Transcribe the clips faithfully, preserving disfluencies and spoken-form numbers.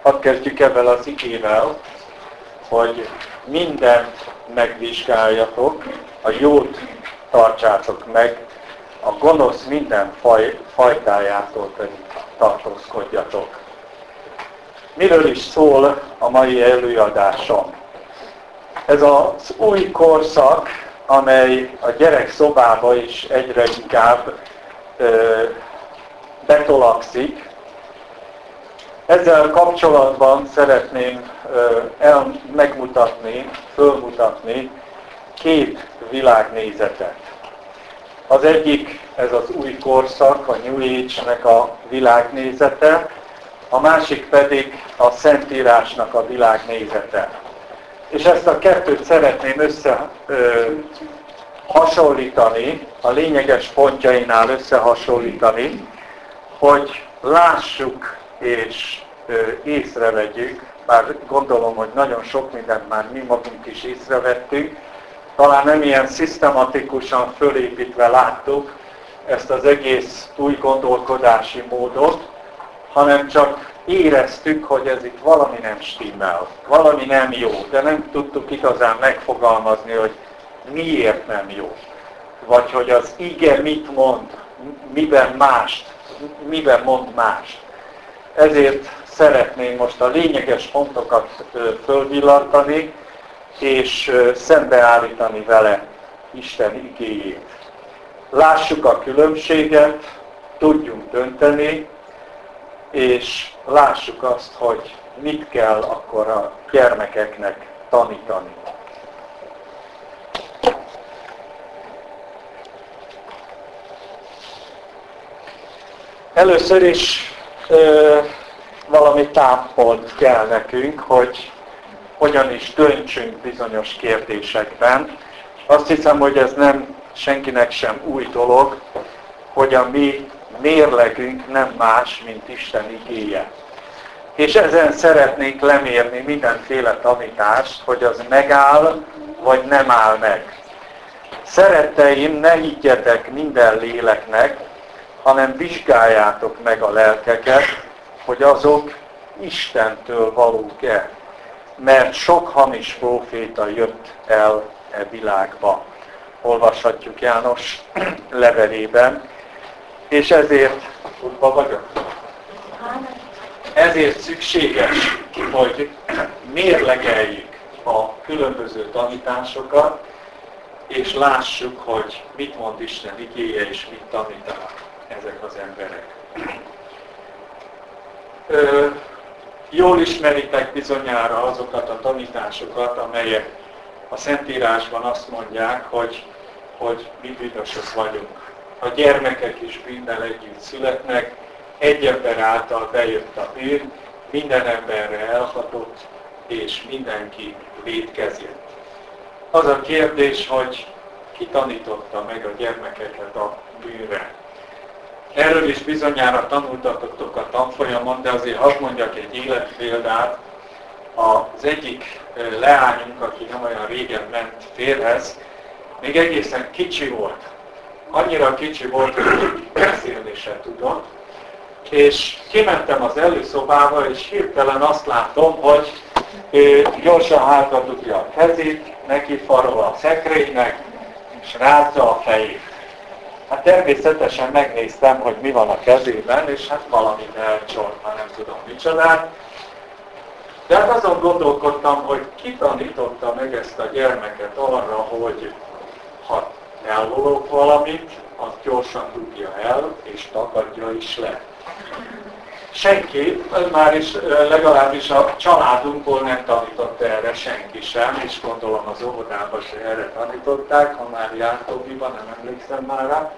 Hadd kezdjük ebben az igével, hogy mindent megvizsgáljatok, a jót tartsátok meg, a gonosz minden faj, fajtájától pedig tartózkodjatok. Miről is szól a mai előadásom? Ez az új korszak, amely a gyerek szobába is egyre inkább ö, betolakszik. Ezzel kapcsolatban szeretném ö, el, megmutatni, fölmutatni két világnézetet. Az egyik, ez az új korszak, a New Age-nek a világnézete, a másik pedig a Szentírásnak a világnézete. És ezt a kettőt szeretném össze ö, hasonlítani, a lényeges pontjainál összehasonlítani, hogy lássuk és ö, észrevegyük, bár gondolom, hogy nagyon sok mindent már mi magunk is észrevettünk, talán nem ilyen szisztematikusan fölépítve láttuk ezt az egész új gondolkodási módot, hanem csak éreztük, hogy ez itt valami nem stimmel, valami nem jó, de nem tudtuk igazán megfogalmazni, hogy miért nem jó. Vagy hogy az ige mit mond, miben mást, miben mond mást. Ezért szeretném most a lényeges pontokat fölvillantani, és szembeállítani vele Isten igéjét. Lássuk a különbséget, tudjunk dönteni, és lássuk azt, hogy mit kell akkor a gyermekeknek tanítani. Először is ö, valami támpont kell nekünk, hogy hogyan is döntsünk bizonyos kérdésekben. Azt hiszem, hogy ez nem senkinek sem új dolog, hogy a mi mérlegünk nem más, mint Isten igéje. És ezen szeretnék lemérni mindenféle tanítást, hogy az megáll, vagy nem áll meg. Szeretteim, ne higgyetek minden léleknek, hanem vizsgáljátok meg a lelkeket, hogy azok Istentől valók-e. Mert sok hamis próféta jött el e világba. Olvashatjuk János levelében. És ezért, tudva vagyok, ezért szükséges, hogy mérlegeljük a különböző tanításokat, és lássuk, hogy mit mond Isten igéje, és mit tanítanak ezek az emberek. Ö, jól ismeritek bizonyára azokat a tanításokat, amelyek a Szentírásban azt mondják, hogy, hogy mi bűnösök vagyunk. A gyermekek is bűnnel együtt születnek, egy ember által bejött a bűn, minden emberre elhatott, és mindenki vétkezett. Az a kérdés, hogy ki tanította meg a gyermekeket a bűnre. Erről is bizonyára tanultatok a tanfolyamon, de azért hadd mondjak egy életpéldát. Az egyik leányunk, aki nem olyan régen ment férhez, még egészen kicsi volt. Annyira kicsi volt, hogy beszélni se tudott. És kimentem az előszobába, és hirtelen azt látom, hogy ő gyorsan hátra dugja a kezét, neki farol a szekrénynek, és rázza a fejét. Hát természetesen megnéztem, hogy mi van a kezében, és hát valamit elcsolt, már nem tudom micsodát. De hát azon gondolkodtam, hogy ki tanította meg ezt a gyermeket arra, hogy ha ellopok valamit, azt gyorsan dugja el, és tagadja is le. Senki, már is legalábbis a családunkból nem tanított erre senki sem, és gondolom az óvodában se erre tanították, ha már járt Tobiba, nem emlékszem már rá.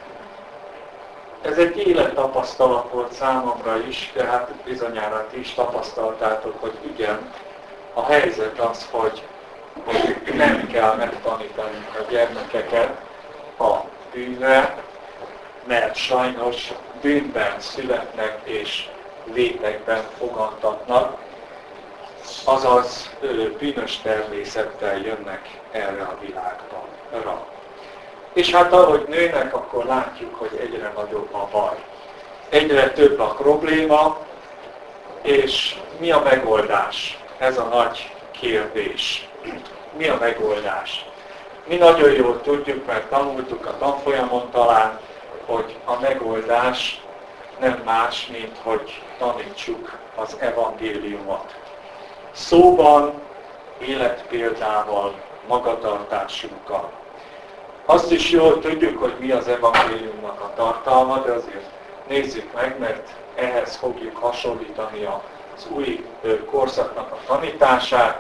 Ez egy élettapasztalat volt számomra is, de hát bizonyára ti is tapasztaltátok, hogy igen, a helyzet az, hogy, hogy nem kell megtanítani a gyermekeket a bűnre, mert sajnos bűnben születnek és vétekben fogantatnak, azaz bűnös természettel jönnek erre a világra. És hát ahogy nőnek, akkor látjuk, hogy egyre nagyobb a baj. Egyre több a probléma, és mi a megoldás? Ez a nagy kérdés. Mi a megoldás? Mi nagyon jól tudjuk, mert tanultuk a tanfolyamon talán, hogy a megoldás nem más, mint hogy tanítsuk az evangéliumot. Szóban, életpéldával, magatartásunkkal. Azt is jól tudjuk, hogy mi az evangéliumnak a tartalma, de azért nézzük meg, mert ehhez fogjuk hasonlítani az új korszaknak a tanítását.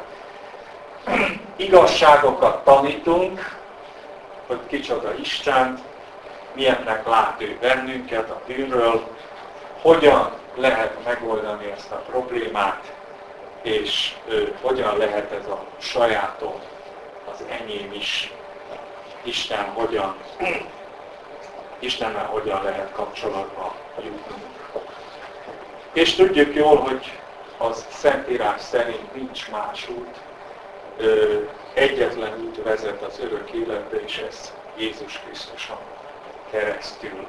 Igazságokat tanítunk, hogy kicsoda Isten, milyennek lát ő bennünket a bűnről, hogyan lehet megoldani ezt a problémát, és ő, hogyan lehet ez a sajátom, az enyém is, Isten hogyan, Istennel hogyan lehet kapcsolatba jutnunk. És tudjuk jól, hogy az Szentírás szerint nincs más út, ö, egyetlen út vezet az örök életbe, és ez Jézus Krisztuson keresztül.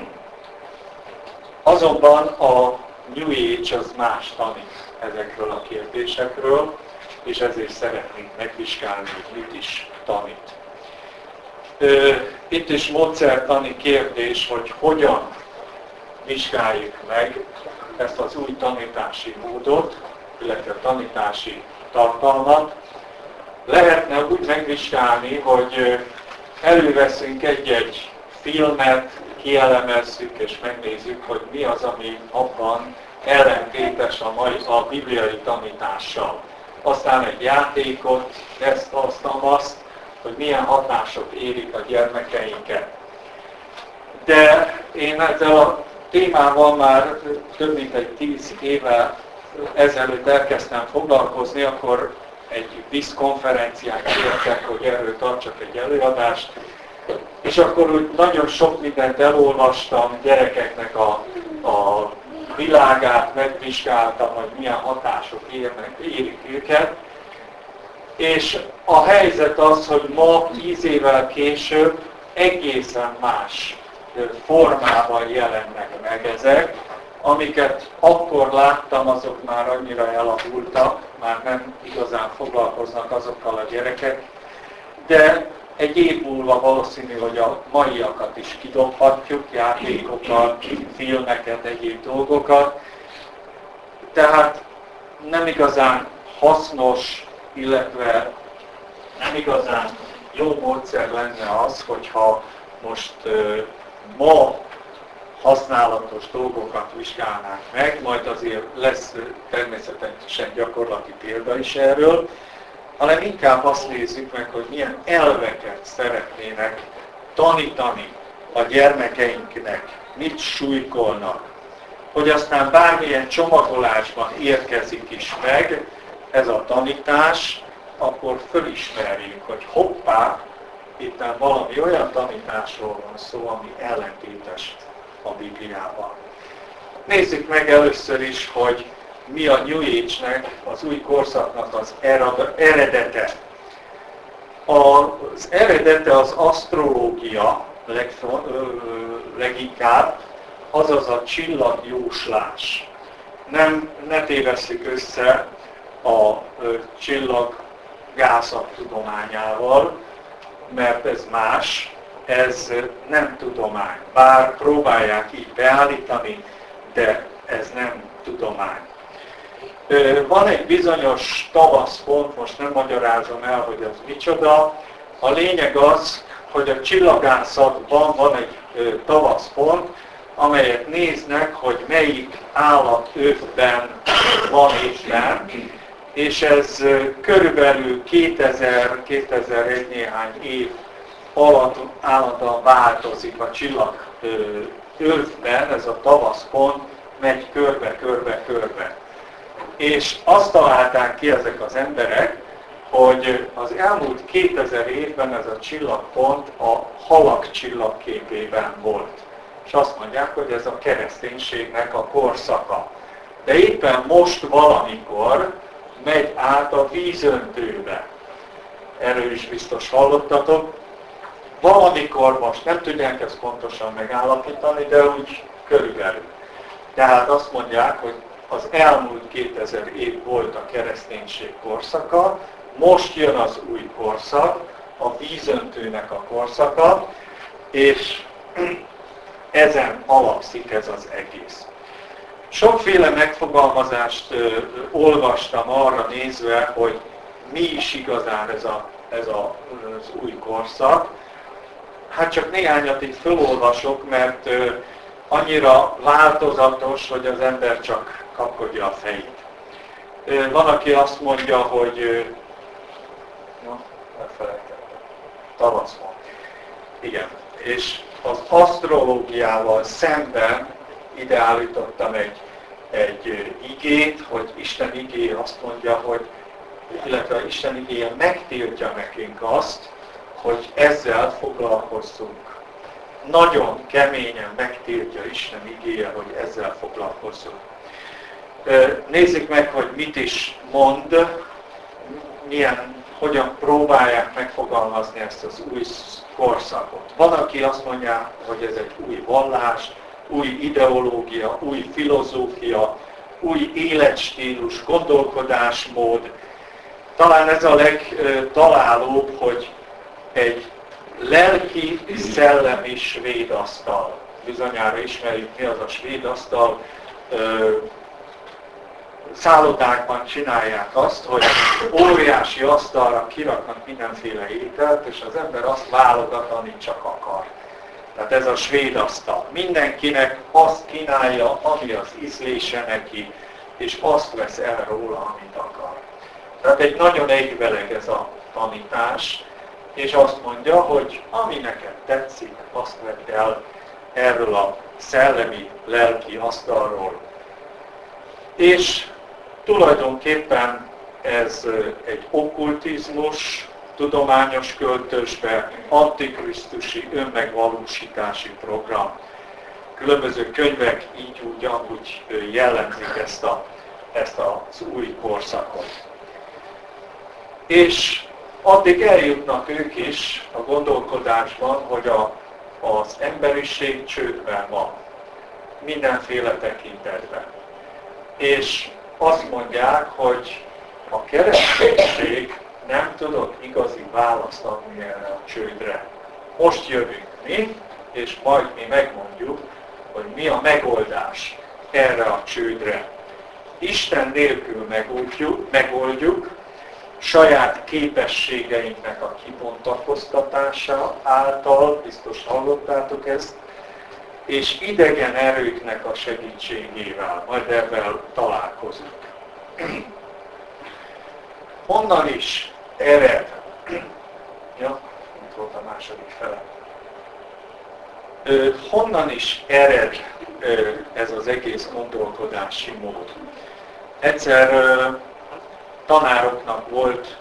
Azonban a New Age az más tanít ezekről a kérdésekről, és ezért szeretnénk megvizsgálni, hogy mit is tanít. Itt is módszertani kérdés, hogy hogyan vizsgáljuk meg ezt az új tanítási módot, illetve tanítási tartalmat. Lehetne úgy megvizsgálni, hogy előveszünk egy-egy filmet, kielemezzük és megnézzük, hogy mi az, ami abban ellentétes a, mai, a bibliai tanítással. Aztán egy játékot, ezt, azt, azt, hogy milyen hatások érik a gyermekeinket. De én ezzel a témával már több mint egy tíz éve ezelőtt elkezdtem foglalkozni, akkor egy vízkonferencián kértek, hogy erről tartsak egy előadást, és akkor úgy nagyon sok mindent elolvastam, gyerekeknek a, a világát megvizsgáltam, hogy milyen hatások érnek, érik őket. És a helyzet az, hogy ma, tíz évvel később egészen más formában jelennek meg ezek, amiket akkor láttam, azok már annyira elavultak, már nem igazán foglalkoznak azokkal a gyerekek, de egy év múlva valószínű, hogy a maiakat is kidobhatjuk, játékokat, filmeket, egyéb dolgokat. Tehát nem igazán hasznos, illetve nem igazán jó módszer lenne az, hogyha most uh, ma használatos dolgokat vizsgálnánk meg, majd azért lesz természetesen gyakorlati példa is erről, hanem inkább azt nézzük meg, hogy milyen elveket szeretnének tanítani a gyermekeinknek, mit súlykolnak, hogy aztán bármilyen csomagolásban érkezik is meg ez a tanítás, akkor fölismerjük, hogy hoppá, itt valami olyan tanításról van szó, ami ellentétes a Bibliában. Nézzük meg először is, hogy mi a New Age-nek, az új korszaknak az eredete. Az eredete az asztrológia leginkább, azaz a csillagjóslás. Nem, ne tévesszük össze a csillaggászat tudományával, mert ez más, ez nem tudomány. Bár próbálják így beállítani, de ez nem tudomány. Van egy bizonyos tavaszpont, most nem magyarázom el, hogy az micsoda. A lényeg az, hogy a csillagászatban van egy tavaszpont, amelyet néznek, hogy melyik állat övben van éppen, és ez körülbelül kétezer-kétezer-egy néhány év alatt állandóan változik a csillag övben, ez a tavaszpont megy körbe-körbe-körbe. És azt találták ki ezek az emberek, hogy az elmúlt kétezer évben ez a csillagpont a halak csillagképében volt. És azt mondják, hogy ez a kereszténységnek a korszaka. De éppen most valamikor megy át a vízöntőbe. Erről is biztos hallottatok. Valamikor most nem tudják ezt pontosan megállapítani, de úgy körülbelül. Tehát azt mondják, hogy az elmúlt kétezer év volt a kereszténység korszaka, most jön az új korszak, a vízöntőnek a korszaka, és ezen alapszik ez az egész. Sokféle megfogalmazást ö, olvastam arra nézve, hogy mi is igazán ez, a, ez a, az új korszak. Hát csak néhányat itt felolvasok, mert ö, annyira változatos, hogy az ember csak kapkodja a fejét. Ö, van, aki azt mondja, hogy ö, no, elfelejtettem. Tavasz van. Igen. És az asztrológiával szemben ide állítottam egy, egy igét, hogy Isten igéje azt mondja, hogy, illetve Isten igéje megtiltja nekünk azt, hogy ezzel foglalkozzunk. Nagyon keményen megtiltja Isten igéje, hogy ezzel foglalkozzunk. Nézzük meg, hogy mit is mond, milyen, hogyan próbálják megfogalmazni ezt az új korszakot. Van, aki azt mondja, hogy ez egy új vallás, új ideológia, új filozófia, új életstílus, gondolkodásmód. Talán ez a legtalálóbb, hogy egy lelki, szellemi svédasztal. Bizonyára ismerjük, mi az a svédasztal. Szállodákban csinálják azt, hogy óriási asztalra kiraknak mindenféle ételt, és az ember azt válogat, amit csak akar. Tehát ez a svéd asztal. Mindenkinek azt kínálja, ami az ízlése neki, és azt vesz el róla, amit akar. Tehát egy nagyon egyveleg ez a tanítás, és azt mondja, hogy ami neked tetszik, azt vedd el erről a szellemi, lelki asztalról. És tulajdonképpen ez egy okkultizmus, tudományos költösbe, antikrisztusi önmegvalósítási program. Különböző könyvek így úgy, amúgy jellemzik ezt, a, ezt az új korszakot. És addig eljutnak ők is a gondolkodásban, hogy a, az emberiség csődben van, mindenféle tekintetben. És azt mondják, hogy a kereszténység nem tudott igazi választ adni erre a csődre. Most jövünk mi, és majd mi megmondjuk, hogy mi a megoldás erre a csődre. Isten nélkül megoldjuk, megoldjuk saját képességeinknek a kibontakoztatása által, biztos hallottátok ezt, és idegen erőknek a segítségével, majd ebben találkozunk. Honnan is ered? Ja, itt volt a második fele. Honnan is ered ez az egész gondolkodási mód? Egyszer tanároknak volt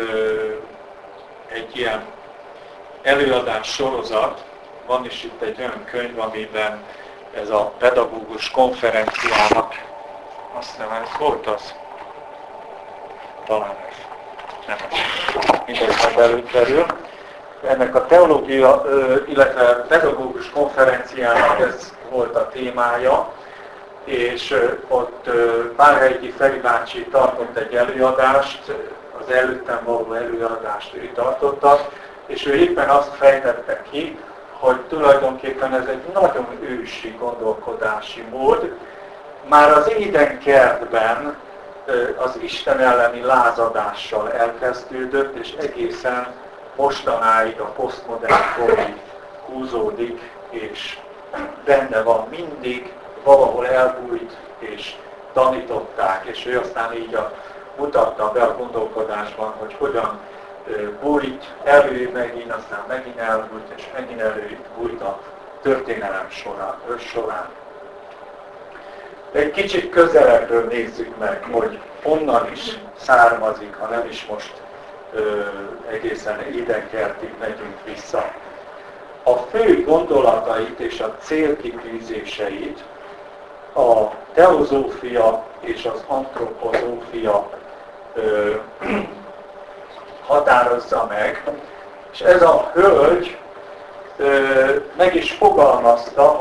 egy ilyen előadás sorozat, van is itt egy olyan könyv, amiben ez a pedagógus konferenciának, azt hiszem, ez volt az? Talán ez. Nem. Mindegy, belül kerül. Ennek a teológia, illetve pedagógus konferenciának ez volt a témája, és ott Pálhegyi Feri bácsi tartott egy előadást, az előttem való előadást ő tartotta, és ő éppen azt fejtette ki, hogy tulajdonképpen ez egy nagyon ősi gondolkodási mód. Már az Édenkertben az Isten elleni lázadással elkezdődött, és egészen mostanáig a posztmodern korig húzódik, és benne van mindig, valahol elbújt, és tanították, és ő aztán így a, mutatta be a gondolkodásban, hogy hogyan bújt elő megint, aztán megint elbújt, és megint előbújt a történelem során. során. Egy kicsit közelebbről nézzük meg, hogy honnan is származik, ha nem is most ö, egészen Édenkertig megyünk vissza. A fő gondolatait és a célkitűzéseit a teozófia és az antropozófia ö, határozza meg, és ez a hölgy ö, meg is fogalmazta, hogy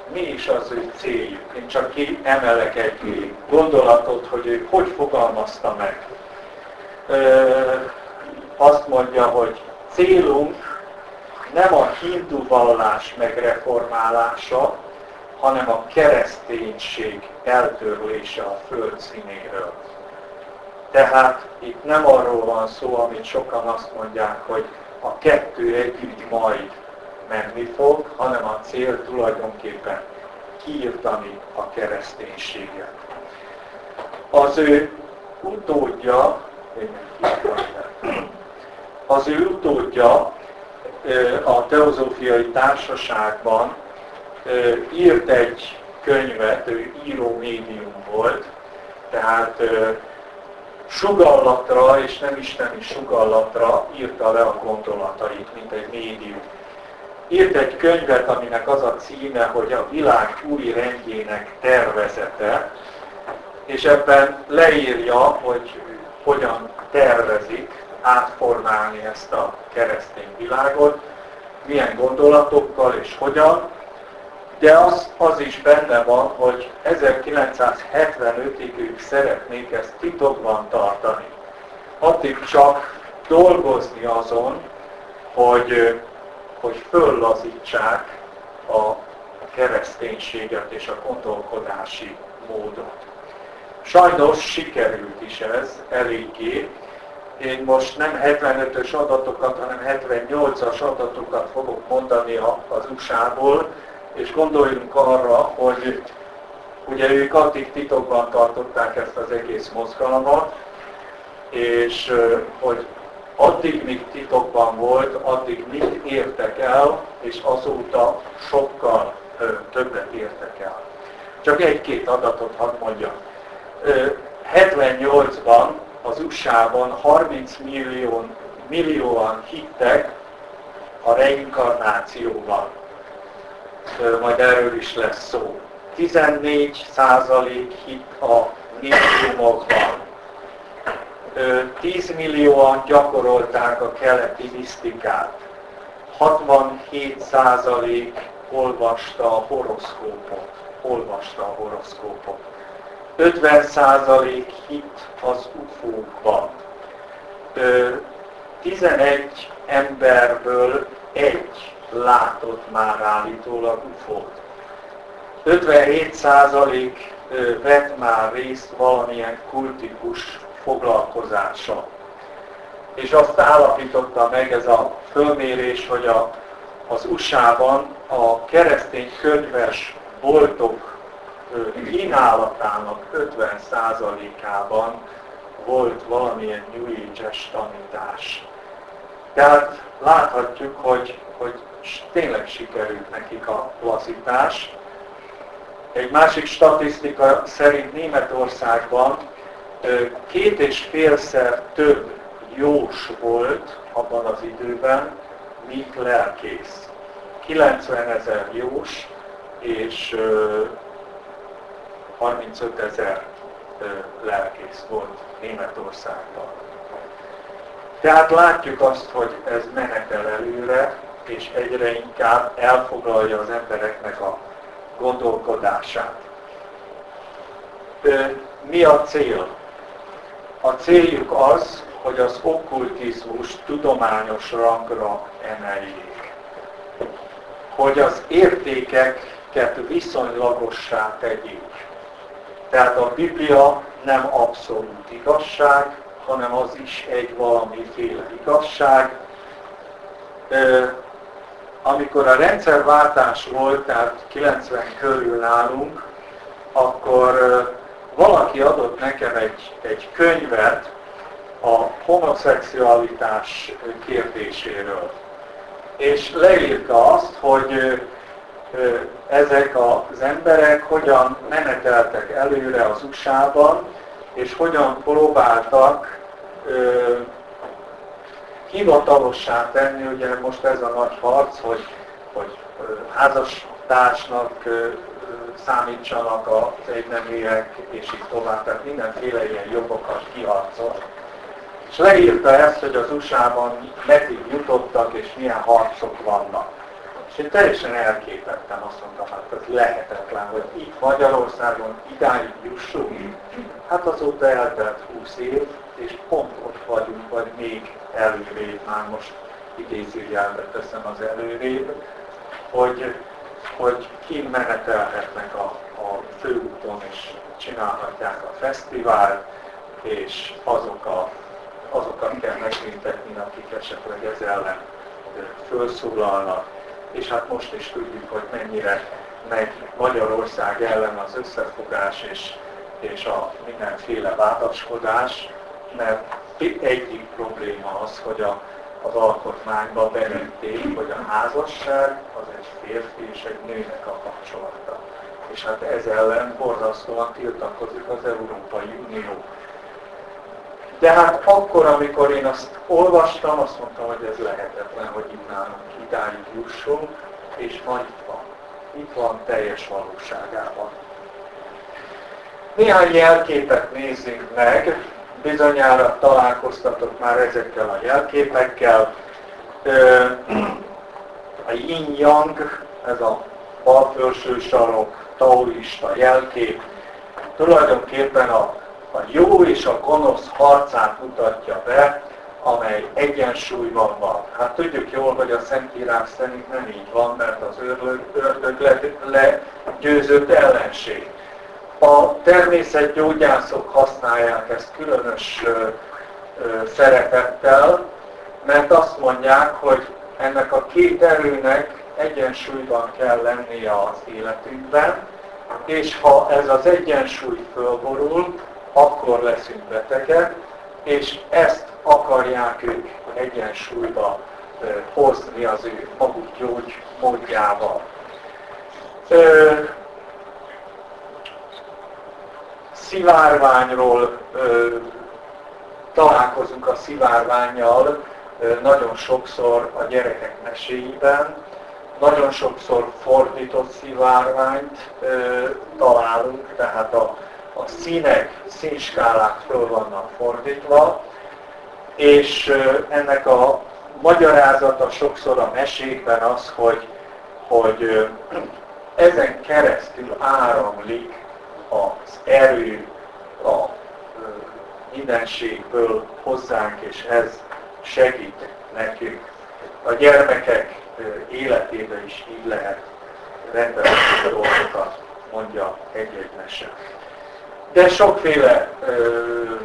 mi is az ő céljuk. Én csak kiemelek egy gondolatot, hogy ő hogy fogalmazta meg. Ö, azt mondja, hogy célunk nem a hindu vallás megreformálása, hanem a kereszténység eltörlése a föld színéről. Tehát itt nem arról van szó, amit sokan azt mondják, hogy a kettő együtt majd menni fog, hanem a cél tulajdonképpen kiirtani a kereszténységet. Az ő utódja, az ő utódja a Teozófiai Társaságban írt egy könyvet, ő író médium volt, tehát sugallatra és nem isteni sugallatra írta le a gondolatait, mint egy médium. Írt egy könyvet, aminek az a címe, hogy a világ új rendjének tervezete, és ebben leírja, hogy hogyan tervezik átformálni ezt a keresztény világot, milyen gondolatokkal és hogyan, de az, az is benne van, hogy ezerkilencszázhetvenötig ők szeretnék ezt titokban tartani. Addig csak dolgozni azon, hogy, hogy föllazítsák a kereszténységet és a gondolkodási módot. Sajnos sikerült is ez eléggé. Én most nem hetvenötös adatokat, hanem hetvennyolcas adatokat fogok mondani az u es á-ból, és gondoljunk arra, hogy ugye ők addig titokban tartották ezt az egész mozgalmat, és hogy addig, míg titokban volt, addig mit értek el, és azóta sokkal többet értek el. Csak egy-két adatot hadd mondjam. hetvennyolcban az u es á-ban harminc millió, millióan hittek a reinkarnációban. Majd erről is lesz szó. tizennégy százalék hit a médiumokban. tíz millióan gyakorolták a keleti misztikát. hatvanhét százalék olvasta a horoszkópot. Olvasta a horoszkópot. ötven százalék hit az ufókban. tizenegy emberből egy látott már állítólag ufót. ötvenhét százalék vett már részt valamilyen kultikus foglalkozása. És azt állapította meg ez a fölmérés, hogy a, az u es á-ban a keresztény könyves boltok kínálatának ötven százalékában volt valamilyen New Age-es tanítás. Tehát láthatjuk, hogy, hogy tényleg sikerült nekik a lazítás. Egy másik statisztika szerint Németországban két és félszer több jós volt abban az időben, mint lelkész. kilencvenezer jós és harmincötezer lelkész volt Németországban. Tehát látjuk azt, hogy ez menetel előre, és egyre inkább elfoglalja az embereknek a gondolkodását. Mi a cél? A céljuk az, hogy az okkultizmus tudományos rangra emeljék. Hogy az értékeket viszonylagossá tegyék. Tehát a Biblia nem abszolút igazság, hanem az is egy valamiféle igazság. Amikor a rendszerváltás volt, tehát kilencven körül nálunk, akkor valaki adott nekem egy, egy könyvet a homoszexualitás kérdéséről. És leírta azt, hogy ezek az emberek hogyan meneteltek előre az u es á-ban, és hogyan próbáltak ö, hivatalossá tenni, ugye most ez a nagy harc, hogy, hogy házastársnak ö, számítsanak az egyneműek, és így tovább, tehát mindenféle ilyen jogokat kiharcolt. És leírta ezt, hogy az u es á-ban meddig jutottak, és milyen harcok vannak. És És én teljesen elképettem, azt mondtam, hát ez lehetetlen, hogy itt Magyarországon idáig jussunk. Hát azóta eltelt húsz év, és pont ott vagyunk, vagy még előrébb, már most idézőjelbe teszem az előrébb, hogy, hogy kint menetelhetnek a, a főúton, és csinálhatják a fesztivált, és azok a, azokat kell megbüntetni, akik esetleg ez ellen felszólalnak. És hát most is tudjuk, hogy mennyire megy Magyarország ellen az összefogás és, és a mindenféle vádaskodás, mert egyik probléma az, hogy a, az alkotmányba bevették, hogy a házasság az egy férfi és egy nőnek a kapcsolata. És hát ez ellen borzasztóan tiltakozik az Európai Unió. De hát akkor, amikor én azt olvastam, azt mondtam, hogy ez lehetetlen, hogy itt nálunk idáig jussunk, és ma itt van. Itt van teljes valóságában. Néhány jelképet nézzünk meg, bizonyára találkoztatok már ezekkel a jelképekkel. A yin-yang, ez a bal felső sarok, taoista jelkép, tulajdonképpen a a jó és a gonosz harcát mutatja be, amely egyensúlyban van. Hát tudjuk jól, hogy a Szentírás szerint nem így van, mert az ördög legyőzött ellenség. A természetgyógyászok használják ezt különös ö, ö, szeretettel, mert azt mondják, hogy ennek a két erőnek egyensúlyban kell lennie az életünkben, és ha ez az egyensúly fölborul, akkor leszünk betegek, és ezt akarják ők egyensúlyba hozni az ő maguk gyógymódjával. Szivárványról találkozunk a szivárvánnyal nagyon sokszor a gyerekek meséiben, nagyon sokszor fordított szivárványt találunk, tehát a a színek, színskálák föl vannak fordítva, és ennek a magyarázata sokszor a mesékben az, hogy, hogy ezen keresztül áramlik az erő a mindenségből hozzánk, és ez segít nekünk. A gyermekek életében is így lehet rendezni dolgokat, mondja egy-egy mese. De sokféle ö,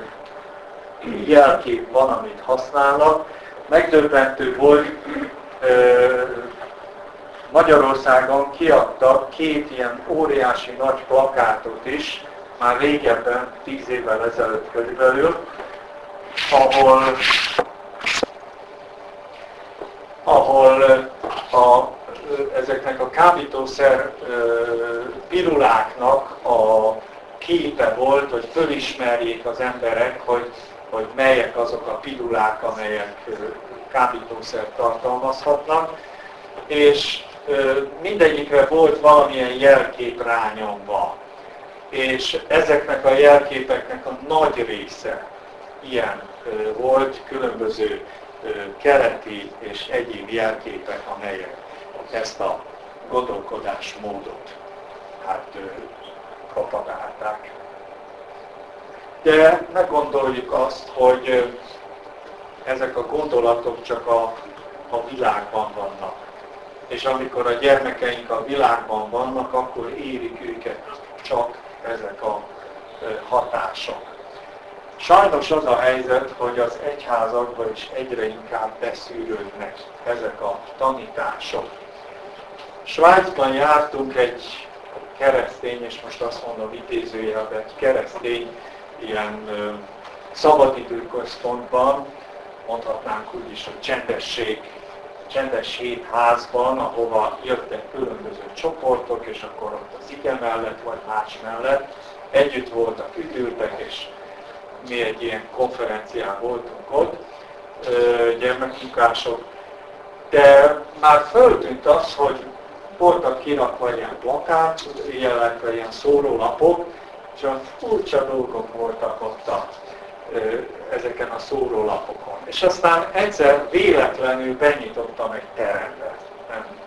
jelkép van, amit használnak. Megdöbbentő volt, ö, Magyarországon kiadtak két ilyen óriási nagy plakátot is, már régebben, tíz évvel ezelőtt körülbelül, ahol, ahol a, ezeknek a kábítószer piruláknak a képe volt, hogy fölismerjék az emberek, hogy, hogy melyek azok a pirulák, amelyek kábítószert tartalmazhatnak, és mindegyikre volt valamilyen jelkép rányomva. És ezeknek a jelképeknek a nagy része ilyen volt, különböző keleti és egyéb jelképek, amelyek ezt a gondolkodásmódot hát propagálták. De ne gondoljuk azt, hogy ezek a gondolatok csak a, a világban vannak. És amikor a gyermekeink a világban vannak, akkor érik őket csak ezek a hatások. Sajnos az a helyzet, hogy az egyházakban is egyre inkább beszűrődnek ezek a tanítások. Svájcban jártunk egy keresztény, és most azt mondom idézőjelben, egy keresztény ilyen ö, szabadidőközpontban, mondhatnánk úgy is, hogy csendesség, csendes hétházban, ahova jöttek különböző csoportok, és akkor ott az ige mellett, vagy más mellett együtt voltak, üdültek, és mi egy ilyen konferencián voltunk ott, gyermekmunkások, de már föltűnt az, hogy voltak kirakva ilyen plakát, illetve ilyen szórólapok, és olyan furcsa dolgok voltak ott a, ezeken a szórólapokon. És aztán egyszer véletlenül benyitottam egy terembe. Nem,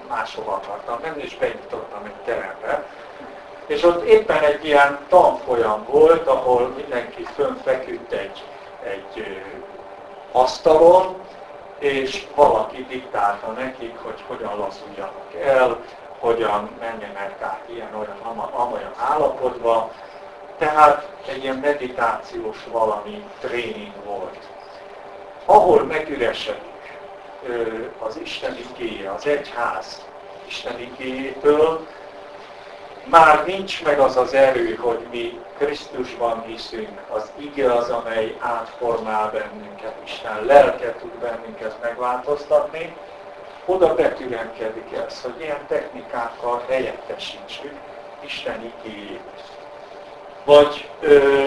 máshova akartam menni, és benyitottam egy terembe. És ott éppen egy ilyen tanfolyam volt, ahol mindenki fönfeküdt egy, egy asztalon, és valaki diktálta nekik, hogy hogyan lazuljanak el, hogyan menjenek át ilyen-olyan amolyan állapotba. Tehát egy ilyen meditációs valami tréning volt. Ahol megüresedik az Isten igéje, az egyház Isten igéjétől, már nincs meg az az erő, hogy mi Krisztusban hiszünk, az ige az, amely átformál bennünket, Isten lelke tud bennünket megváltoztatni, oda betűrenkedik ez, hogy ilyen technikákkal helyettesítsük Isten igéjét. Vagy ö,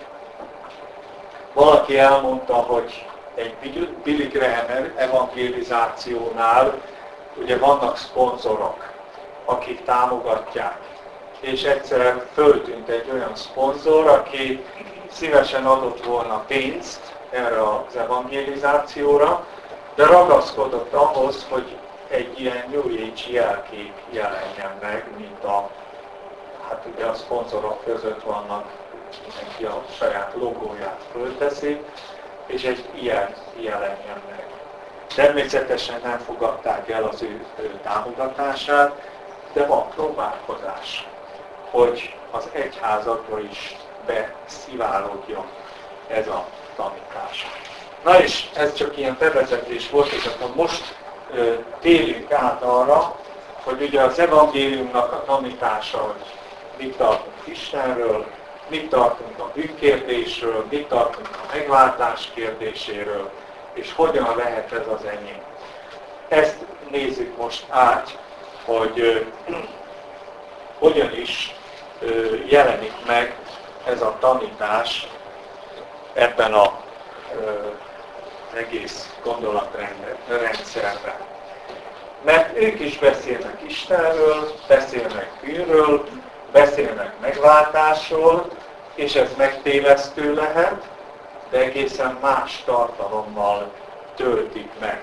valaki elmondta, hogy egy Billy Graham evangelizációnál ugye vannak szponzorok, akik támogatják. És egyszer föltűnt egy olyan szponzor, aki szívesen adott volna pénzt erre az evangelizációra, de ragaszkodott ahhoz, hogy egy ilyen New Age jelkép jelenjen meg, mint a, hát ugye a szponzorok között vannak, mindenki a saját logóját fölteszi, és egy ilyen jelenjen meg. Természetesen nem fogadták el az ő, ő támogatását, de van próbálkozás, hogy az egyházakba is beszivárogjon ez a tanítás. Na és ez csak ilyen bevezetés volt, és akkor most ö, térjünk át arra, hogy ugye az evangéliumnak a tanítása, hogy mit tartunk Istenről, mit tartunk a bűnkérdésről, mit tartunk a megváltás kérdéséről, és hogyan lehet ez az enyém. Ezt nézzük most át, hogy ö, hogyan is ö, jelenik meg ez a tanítás ebben a ö, egész gondolatrendszerben. Mert ők is beszélnek Istenről, beszélnek bűnről, beszélnek megváltásról, és ez megtévesztő lehet, de egészen más tartalommal töltik meg.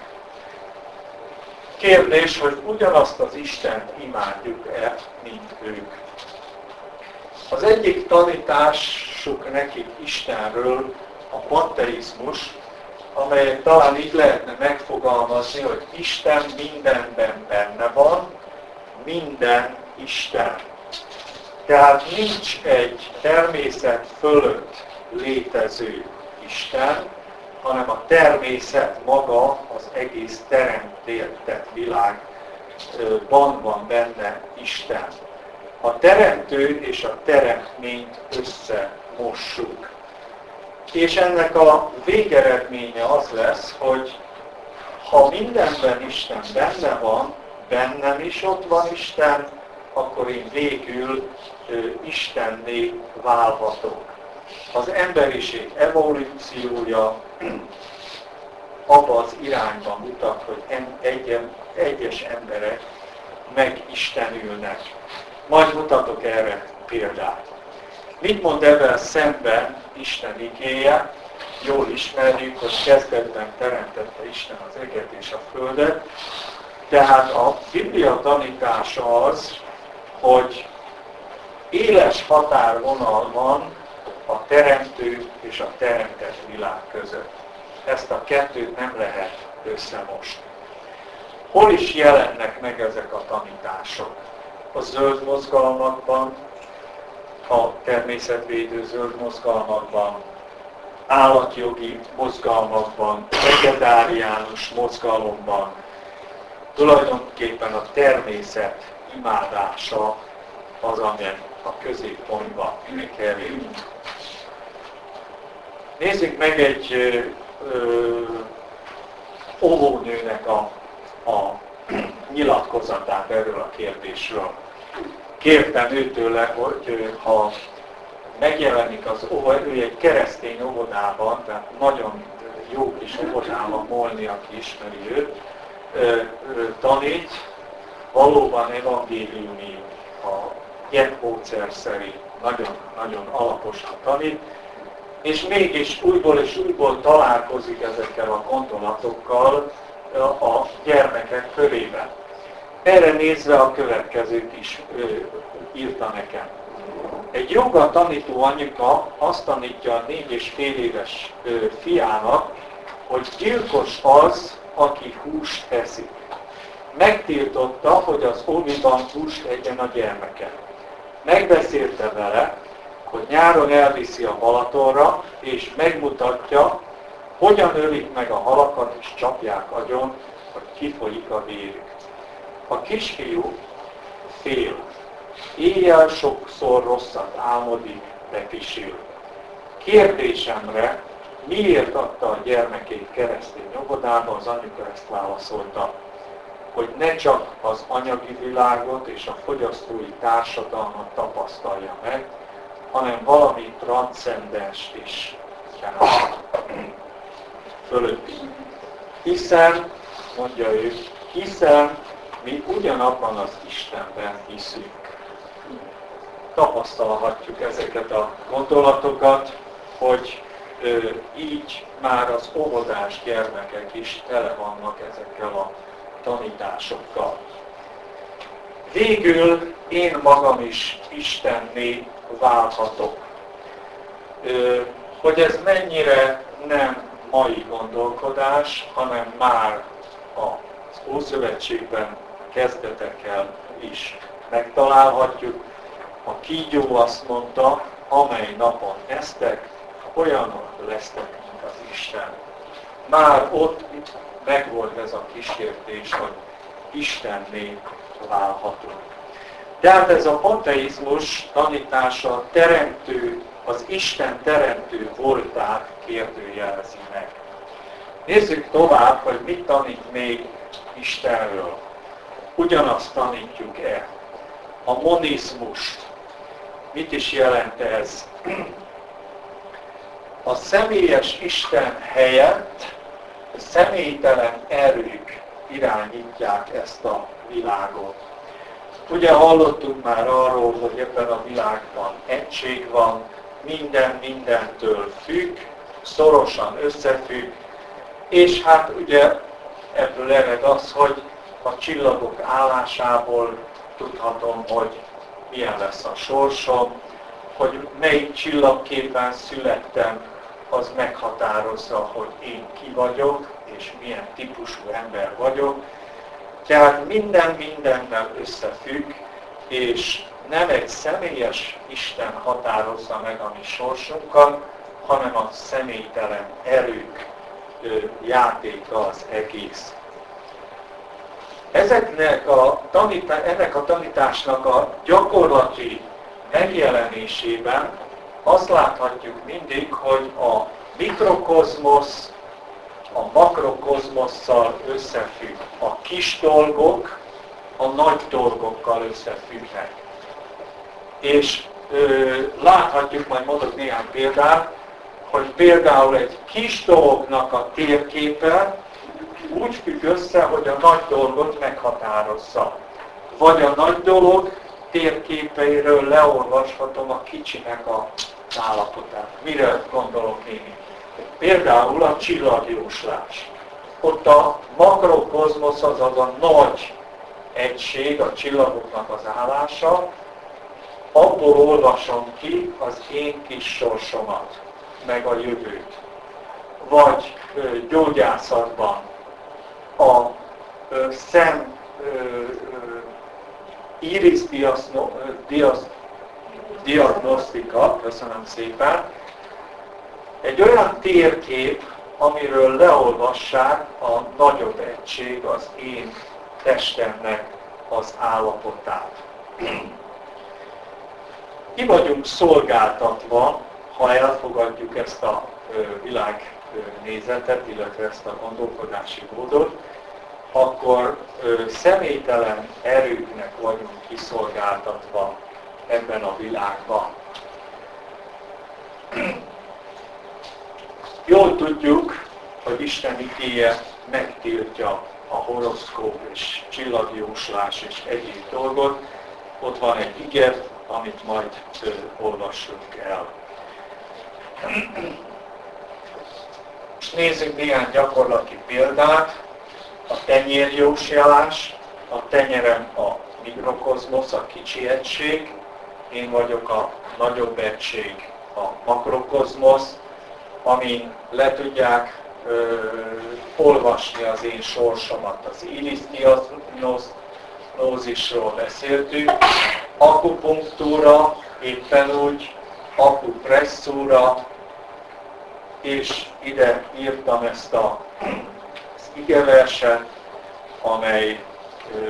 Kérdés, hogy ugyanazt az Istent imádjuk-e, mint ők. Az egyik tanításuk nekik Istenről a panteizmus, amelyet talán így lehetne megfogalmazni, hogy Isten mindenben benne van, minden Isten. Tehát nincs egy természet fölött létező Isten, hanem a természet maga, az egész teremtett világban van benne Isten. A teremtő és a teremtményt összemossuk. És ennek a végeredménye az lesz, hogy ha mindenben Isten benne van, bennem is ott van Isten, akkor én végül ö, Istenné válhatok. Az emberiség evolúciója abba az irányba mutat, hogy em, egy, egyes emberek megistenülnek. Majd mutatok erre példát. Mit mond ebben szemben Isten igéje? Jól ismerjük, hogy kezdetben teremtette Isten az eget és a földet. Tehát a Biblia tanítása az, hogy éles határvonal van a teremtő és a teremtett világ között. Ezt a kettőt nem lehet összemosni. Hol is jelennek meg ezek a tanítások? A zöld mozgalmakban, a természetvédő zöld mozgalmakban, állatjogi mozgalmakban, vegetáriánus mozgalomban, tulajdonképpen a természet imádása az, ami a középpontban kerül. Nézzük meg egy ö, ö, óvónőnek a, a nyilatkozatát erről a kérdésről. Kértem őtőle, hogy ha megjelenik az óvod, ő egy keresztény óvodában, tehát nagyon jó kis óvodában, Molni, aki ismeri őt, tanít, valóban evangéliumi, a Jetmódszer szerint nagyon, nagyon alaposan tanít, és mégis újból és újból találkozik ezekkel a gondolatokkal a gyermekek körében. Erre nézve a következőt is ö, írta nekem. Egy joga tanító anyuka azt tanítja a négy és fél éves ö, fiának, hogy gyilkos az, aki húst eszik. Megtiltotta, hogy az óviban húst egyen a gyermeke. Megbeszélte vele, hogy nyáron elviszi a Balatonra, és megmutatja, hogyan ölik meg a halakat és csapják agyon, hogy kifolyik a vérük. A kisfiú fél. Éjjel sokszor rosszat álmodik, de pisil. Kérdésemre, miért adta a gyermekét keresztény óvodába, az anyuka ezt válaszolta, hogy ne csak az anyagi világot és a fogyasztói társadalmat tapasztalja meg, hanem valami transzcendens is, tehát fölötti. Hiszen, mondja ő, hiszen mi ugyanabban az Istenben hiszünk. Tapasztalhatjuk ezeket a gondolatokat, hogy ö, így már az óvodás gyermekek is tele vannak ezekkel a tanításokkal. Végül én magam is Istenné válhatok. Ö, hogy ez mennyire nem mai gondolkodás, hanem már az Ószövetségben kezdetekkel is megtalálhatjuk. A kígyó azt mondta, amely napon esztek, olyanok lesztek, mint az Isten. Már ott megvolt ez a kísértés, hogy Istenné válhatunk. De hát ez a panteizmus tanítása teremtő, az Isten teremtő voltát kérdőjelezi meg. Nézzük tovább, hogy mit tanít még Istenről. Ugyanazt tanítjuk-e? A monizmust. Mit is jelent ez? A személyes Isten helyett a személytelen erők irányítják ezt a világot. Ugye hallottunk már arról, hogy ebben a világban egység van, minden mindentől függ, szorosan összefügg, és hát ugye ebből ered az, hogy a csillagok állásából tudhatom, hogy milyen lesz a sorsom, hogy melyik csillagképpen születtem, az meghatározza, hogy én ki vagyok, és milyen típusú ember vagyok. Tehát minden mindennel összefügg, és nem egy személyes Isten határozza meg a mi sorsunkat, hanem a személytelen erők játéka az egész. Ezeknek a tanítá, ennek a tanításnak a gyakorlati megjelenésében azt láthatjuk mindig, hogy a mikrokozmosz a makrokozmosszal összefügg. A kis dolgok a nagy dolgokkal összefüggnek. És ö, láthatjuk, majd mondok néhány példát, hogy például egy kis dolognak a térképe úgy függ össze, hogy a nagy dolgot meghatározza. Vagy a nagy dolog térképeiről leolvashatom a kicsinek a állapotát. Mire gondolok én? Például a csillagjóslás. Ott a makrokozmosz, azaz a nagy egység, a csillagoknak az állása, abból olvasom ki az én kis sorsomat, meg a jövőt. Vagy ö, gyógyászatban a ö, szem ö, ö, iris diaszno, ö, diasz, diagnosztika, köszönöm szépen, egy olyan térkép, amiről leolvassák a nagyobb egység, az én testemnek az állapotát. Ki vagyunk szolgáltatva, ha elfogadjuk ezt a világnézetet, illetve ezt a gondolkodási módot, akkor személytelen erőknek vagyunk kiszolgáltatva ebben a világban. Jól tudjuk, hogy Isten igéje megtiltja a horoszkóp és csillagjóslás és egyéb dolgot. Ott van egy ige, amit majd ö, olvassunk el. És nézzük néhány gyakorlati példát. A tenyérjóslás, a tenyerem a mikrokozmosz, a kicsi egység, én vagyok a nagyobb egység, a makrokozmosz, amin le tudják ö, olvasni az én sorsomat. Az ilisztianózisról beszéltünk, akupunktúra éppen úgy, akupresszúra, és ide írtam ezt a, az igeverset, amely, ö,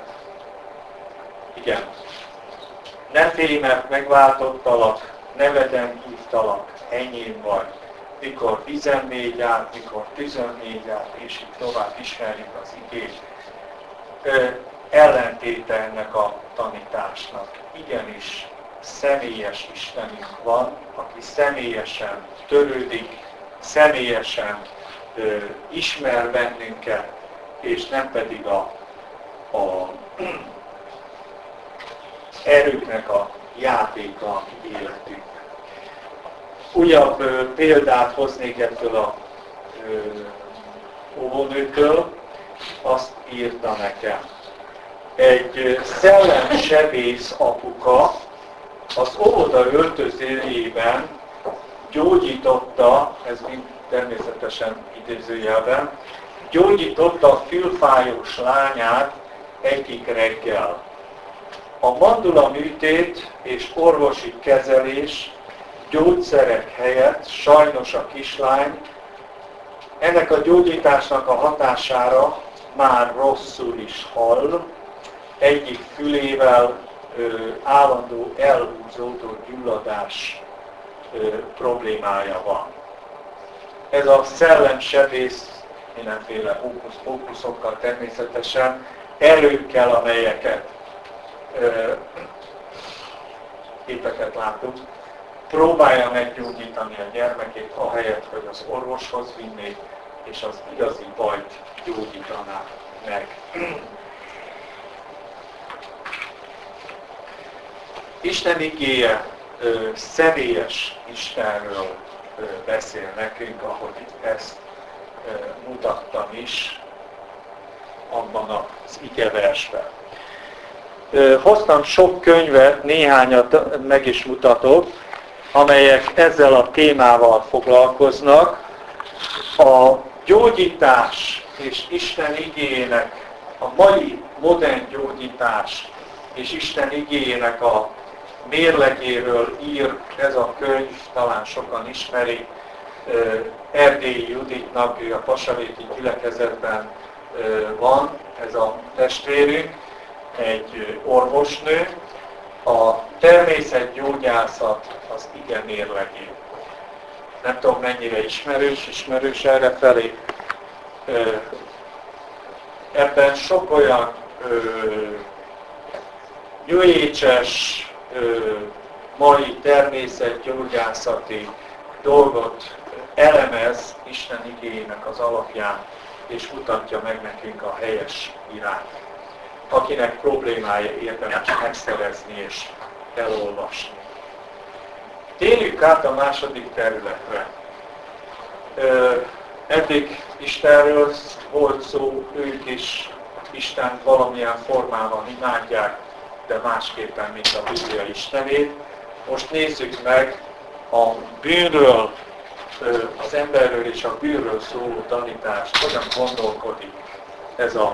igen, ne félj, mert megváltottalak, neveden hívtalak, enyém vagy. Mikor vízen mégy át, mikor tüzön mégy át, és így tovább ismerjük az igét. Ö, ellentéte ennek a tanításnak. Igenis, személyes Istenünk van, aki személyesen törődik, személyesen ö, ismer bennünket, és nem pedig a, a erőknek a játéka a életünk. Újabb ö, példát hoznék ettől a ö, óvónőtől, azt írta nekem. Egy ö, szellemsebész apuka az óvoda öltözőjében gyógyította, ez mind természetesen idézőjelben, gyógyította a fülfájós lányát egyik reggel. A mandula műtét és orvosi kezelés gyógyszerek helyett sajnos a kislány ennek a gyógyításnak a hatására már rosszul is hall, egyik fülével ö, állandó elhúzódó gyulladás ö, problémája van. Ez a szellemsebész mindenféle hókuszokkal természetesen, erőkkel, amelyeket ö, képeket látunk, próbálja meggyógyítani a gyermekét, ahelyett, hogy az orvoshoz vinnék, és az igazi bajt gyógyítaná meg. Isten igéje ö, személyes Istenről ö, beszél nekünk, ahogy ezt ö, mutattam is abban az igeversben. Ö, hoztam sok könyvet, néhányat meg is mutatok, amelyek ezzel a témával foglalkoznak. A gyógyítás és Isten igéjének, a mai modern gyógyítás és Isten igéjének a mérlegéről ír ez a könyv, talán sokan ismerik, Erdélyi Juditnak, ő a Pasaréti gyülekezetben van, ez a testvérünk, egy orvosnő, a természetgyógyászat az ige mérlegé. Nem tudom, mennyire ismerős, ismerős erre felé. Ebben sok olyan gyógyécses, mai természetgyógyászati dolgot elemez Isten igéjének az alapján, és mutatja meg nekünk a helyes irányt. Akinek problémája, érdemes megszerezni és elolvasni. Térjük át a második területre. Eddig Istenről volt szó, ők is Istent valamilyen formában imádják, de másképpen, mint a Biblia Istenét. Most nézzük meg a bűnről, az emberről és a bűnről szóló tanítást, hogyan gondolkodik ez a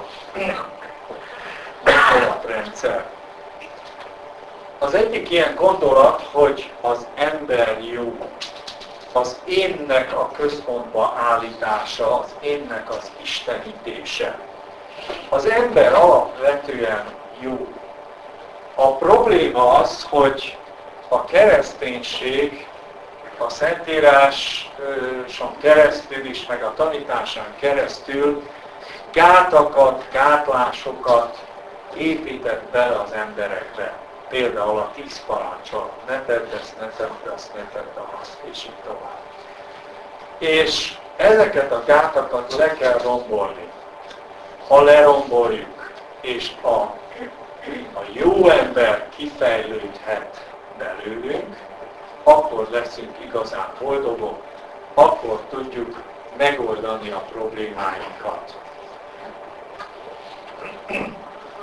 gondolatrendszer. Az egyik ilyen gondolat, hogy az ember jó, az énnek a központba állítása, az énnek az istenítése. Az ember alapvetően jó. A probléma az, hogy a kereszténység a Szentíráson keresztül is, meg a tanításán keresztül gátakat, gátlásokat épített bele az emberekbe. Például a tíz parancsol, ne tedd ezt, ne tedd azt, ne tedd azt, és így tovább. És ezeket a gátakat le kell rombolni. Ha leromboljuk, és a, a jó ember kifejlődhet belőlünk, akkor leszünk igazán boldogok, akkor tudjuk megoldani a problémáinkat.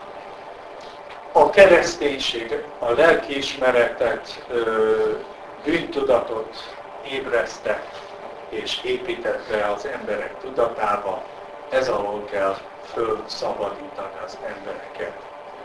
A kereszténység a lelkiismeretet, bűntudatot ébresztett és építette az emberek tudatába, ez alól kell fölszabadítani az embereket.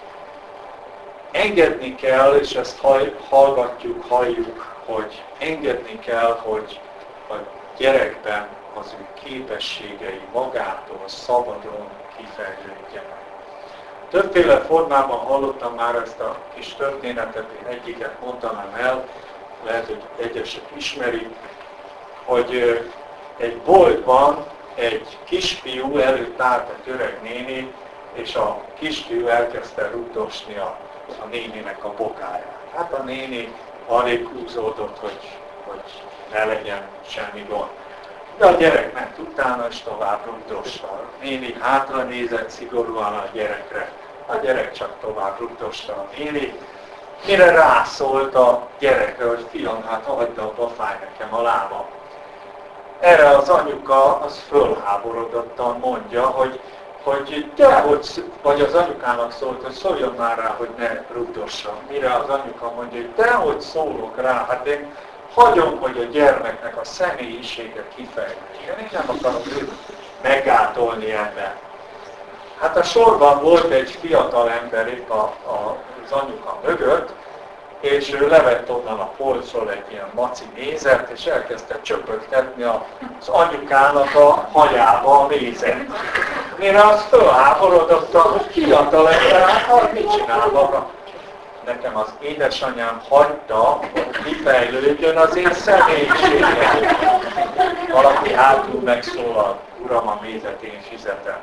Engedni kell, és ezt hallgatjuk, halljuk, hogy engedni kell, hogy a gyerekben az ő képességei magától szabadon kifejlődjenek. Többféle formában hallottam már ezt a kis történetet, én egyiket mondanám el, lehet, hogy egyesek ismerik, hogy egy boltban egy kisfiú előtt állt egy öreg néni, és a kisfiú elkezdte rugdosni a, a néninek a bokáját. Hát a néni alig húzódott, hogy, hogy ne legyen semmi gond. De a gyerek ment utána, és tovább rugdosta. A néni hátra nézett szigorúan a gyerekre. A gyerek csak tovább rugdosta a néni. Mire rászólt a gyerekre, hogy fiam, hát hagyd abba, fáj nekem a lábam. Erre az anyuka az fölháborodottan mondja, hogy, hogy dehogy, vagy az anyukának szólt, hogy szóljon már rá, hogy ne rugdossam. Mire az anyuka mondja, hogy dehogy szólok rá, hát én hagyom, hogy a gyermeknek a személyisége kifejlődjön. Én nem akarom őt meggátolni ebben. Hát a sorban volt egy fiatal ember épp a, a, az anyuka mögött, és ő levett onnan a polcról egy ilyen maci mézet, és elkezdte csöpögtetni az anyukának a hajába a mézet. Mire az fölháborodottan, hogy fiatal ember, hát mit csinál maga? Nekem az édesanyám hagyta, hogy kifejlődjön az én személyiségem. Valaki hátul megszólal, uram, a mézet én fizetem.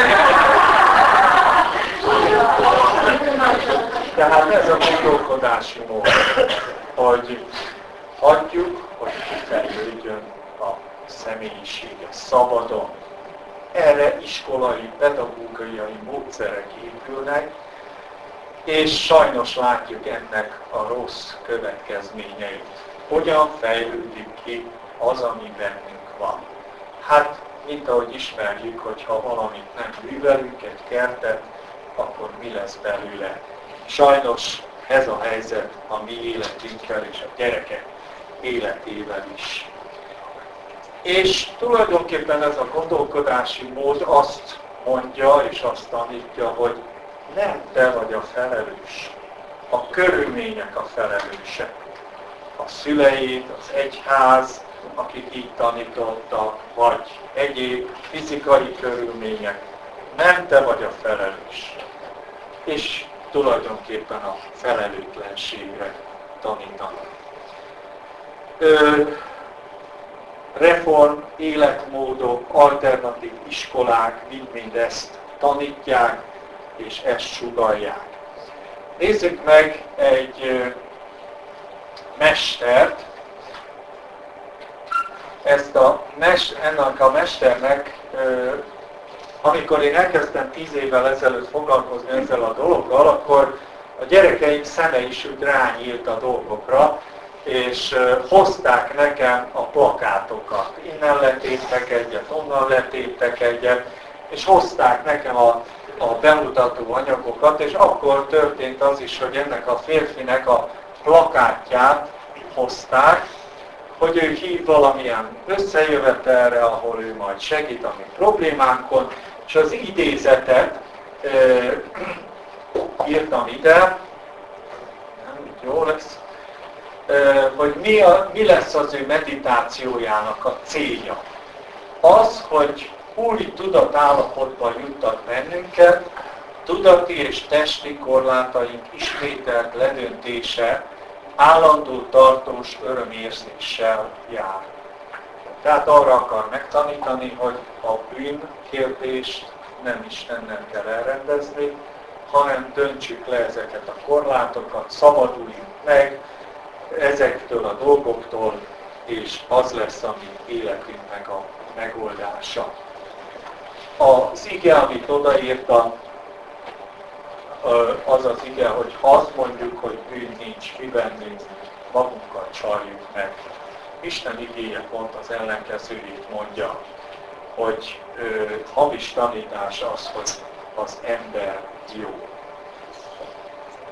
Tehát ez a gondolkodási mód, hogy hagyjuk, hogy kifejlődjön a személyisége szabadon. Erre iskolai, pedagógiai módszerek épülnek, és sajnos látjuk ennek a rossz következményeit. Hogyan fejlődik ki az, ami bennünk van? Hát, mint ahogy ismerjük, hogyha valamit nem művelünk, egy kertet, akkor mi lesz belőle? Sajnos ez a helyzet a mi életünkkel és a gyerekek életével is. És tulajdonképpen ez a gondolkodási mód azt mondja és azt tanítja, hogy nem te vagy a felelős, a körülmények a felelősek. A szüleid, az egyház, akik így tanítottak, vagy egyéb fizikai körülmények, nem te vagy a felelős. És tulajdonképpen a felelőtlenségre tanítanak. Ö, reform, életmódok, alternatív iskolák mind-mind ezt tanítják, és ezt sugallják. Nézzük meg egy mestert. Ezt a mes, ennek a mesternek, amikor én elkezdtem tíz évvel ezelőtt foglalkozni ezzel a dologgal, akkor a gyerekeim szeme is úgy rányílt a dolgokra, és hozták nekem a plakátokat. Innen letéptek egyet, onnan letéptek egyet, és hozták nekem a, a bemutató anyagokat, és akkor történt az is, hogy ennek a férfinek a plakátját hozták, hogy ő hív valamilyen összejövetelre, ahol ő majd segít a mi problémánkon, és az idézetet e, írtam ide, nem jó lesz, e, hogy mi, a, mi lesz az ő meditációjának a célja. Az, hogy új tudatállapotban juttat bennünket, tudati és testi korlátaink ismételt ledöntése állandó tartós örömérzéssel jár. Tehát arra akar megtanítani, hogy a bűnkérdést nem Istennel kell elrendezni, hanem döntsük le ezeket a korlátokat, szabaduljunk meg ezektől a dolgoktól, és az lesz a mi életünknek a megoldása. Az ige, amit odaírtam, az az ige, hogy ha azt mondjuk, hogy bűn nincs mi bennünk, magunkat csaljuk meg. Isten igéje pont az ellenkezőjét mondja, hogy ö, hamis tanítás az, hogy az ember jó.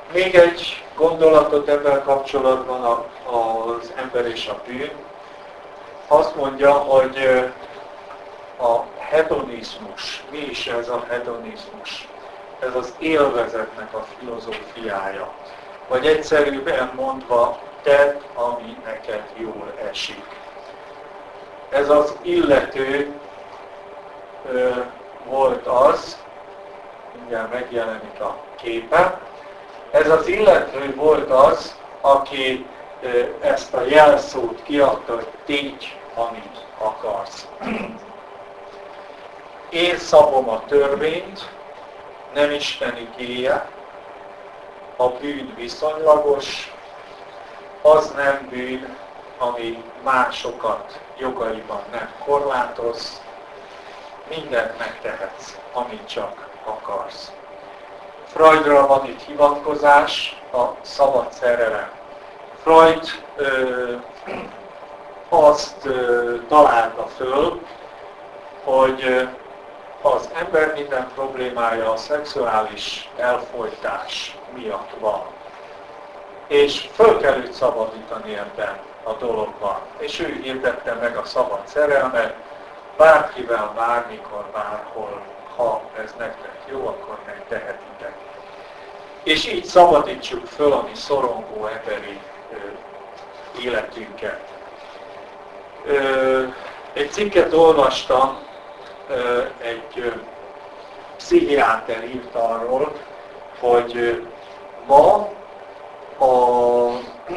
Még egy gondolatot ebben kapcsolatban az ember és a bűn. Azt mondja, hogy a hedonizmus, mi is ez a hedonizmus? Ez az élvezetnek a filozófiája. Vagy egyszerűbben mondva, tedd, ami neked jól esik. Ez az illető ö, volt az, mindjárt megjelenik a képe, ez az illető volt az, aki ö, ezt a jelszót kiadta, hogy tégy, amit akarsz. Én szabom a törvényt, nem Isten igéje, a bűn viszonylagos, az nem bűn, ami másokat jogaiban nem korlátoz, mindent megtehetsz, amit csak akarsz. Freudra van itt hivatkozás, a szabad szerelem. Freud ö, azt ö, találta föl, hogy ö, az ember minden problémája a szexuális elfojtás miatt van. És föl kell őt szabadítani ebben a dologban. És ő hirdette meg a szabad szerelmet, bárkivel, bármikor, bárhol, ha ez nektek jó, akkor megtehetitek. És így szabadítsuk föl a mi szorongó emberi ö, életünket. Ö, egy cikket olvastam, ö, egy ö, pszichiáter írt arról, hogy ö, ma a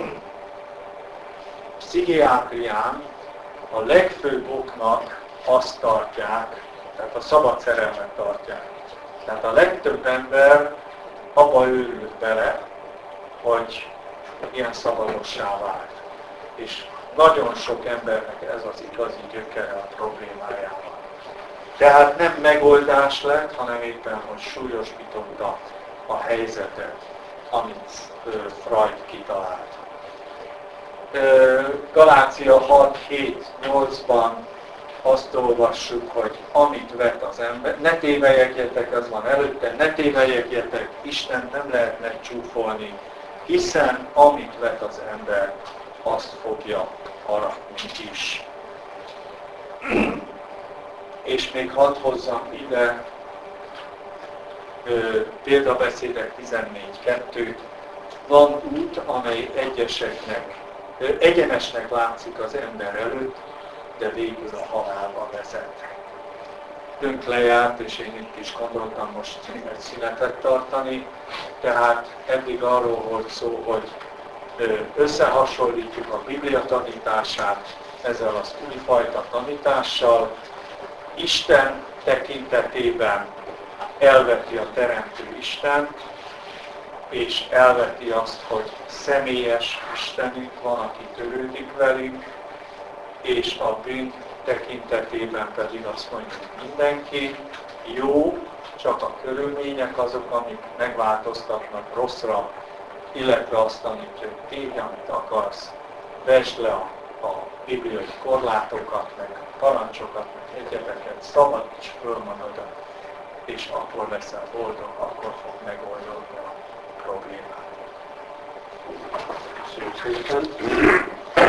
pszichiátrián a legfőbb oknak azt tartják, tehát a szabad szerelmet tartják. Tehát a legtöbb ember abba őrült bele, hogy ilyen szabadossá vált. És nagyon sok embernek ez az igazi gyökere a problémájában. Tehát nem megoldás lett, hanem éppen, hogy súlyosbította a helyzetet, amit Freud kitalált. Galácia hat hét nyolcban azt olvassuk, hogy amit vet az ember, ne tévelyegjetek, ez van előtte, ne tévelyegjetek, Isten nem lehet megcsúfolni, hiszen amit vet az ember, azt fogja aratni is. És még hadd hozzam ide ö, példabeszédek tizennégy kettőt. Van út, amely egyeseknek, ö, egyenesnek látszik az ember előtt, de végül a halálba vezet. Dönk lejárt, és én itt is gondoltam most egy szünetet tartani, tehát eddig arról volt szó, hogy összehasonlítjuk a Biblia tanítását ezzel az újfajta tanítással. Isten tekintetében elveti a Teremtő Istent, és elveti azt, hogy személyes Istenünk van, aki törődik velünk, és a bűn tekintetében pedig azt mondjuk, mindenki jó, csak a körülmények azok, amik megváltoztatnak rosszra, illetve azt tanítja, hogy tégy, amit akarsz, vesd le a, a bibliai korlátokat, meg parancsokat, meg egyebeket, szabadíts föl magadat, és akkor leszel boldog, akkor fog megoldódni a problémát. Köszönjük szépen.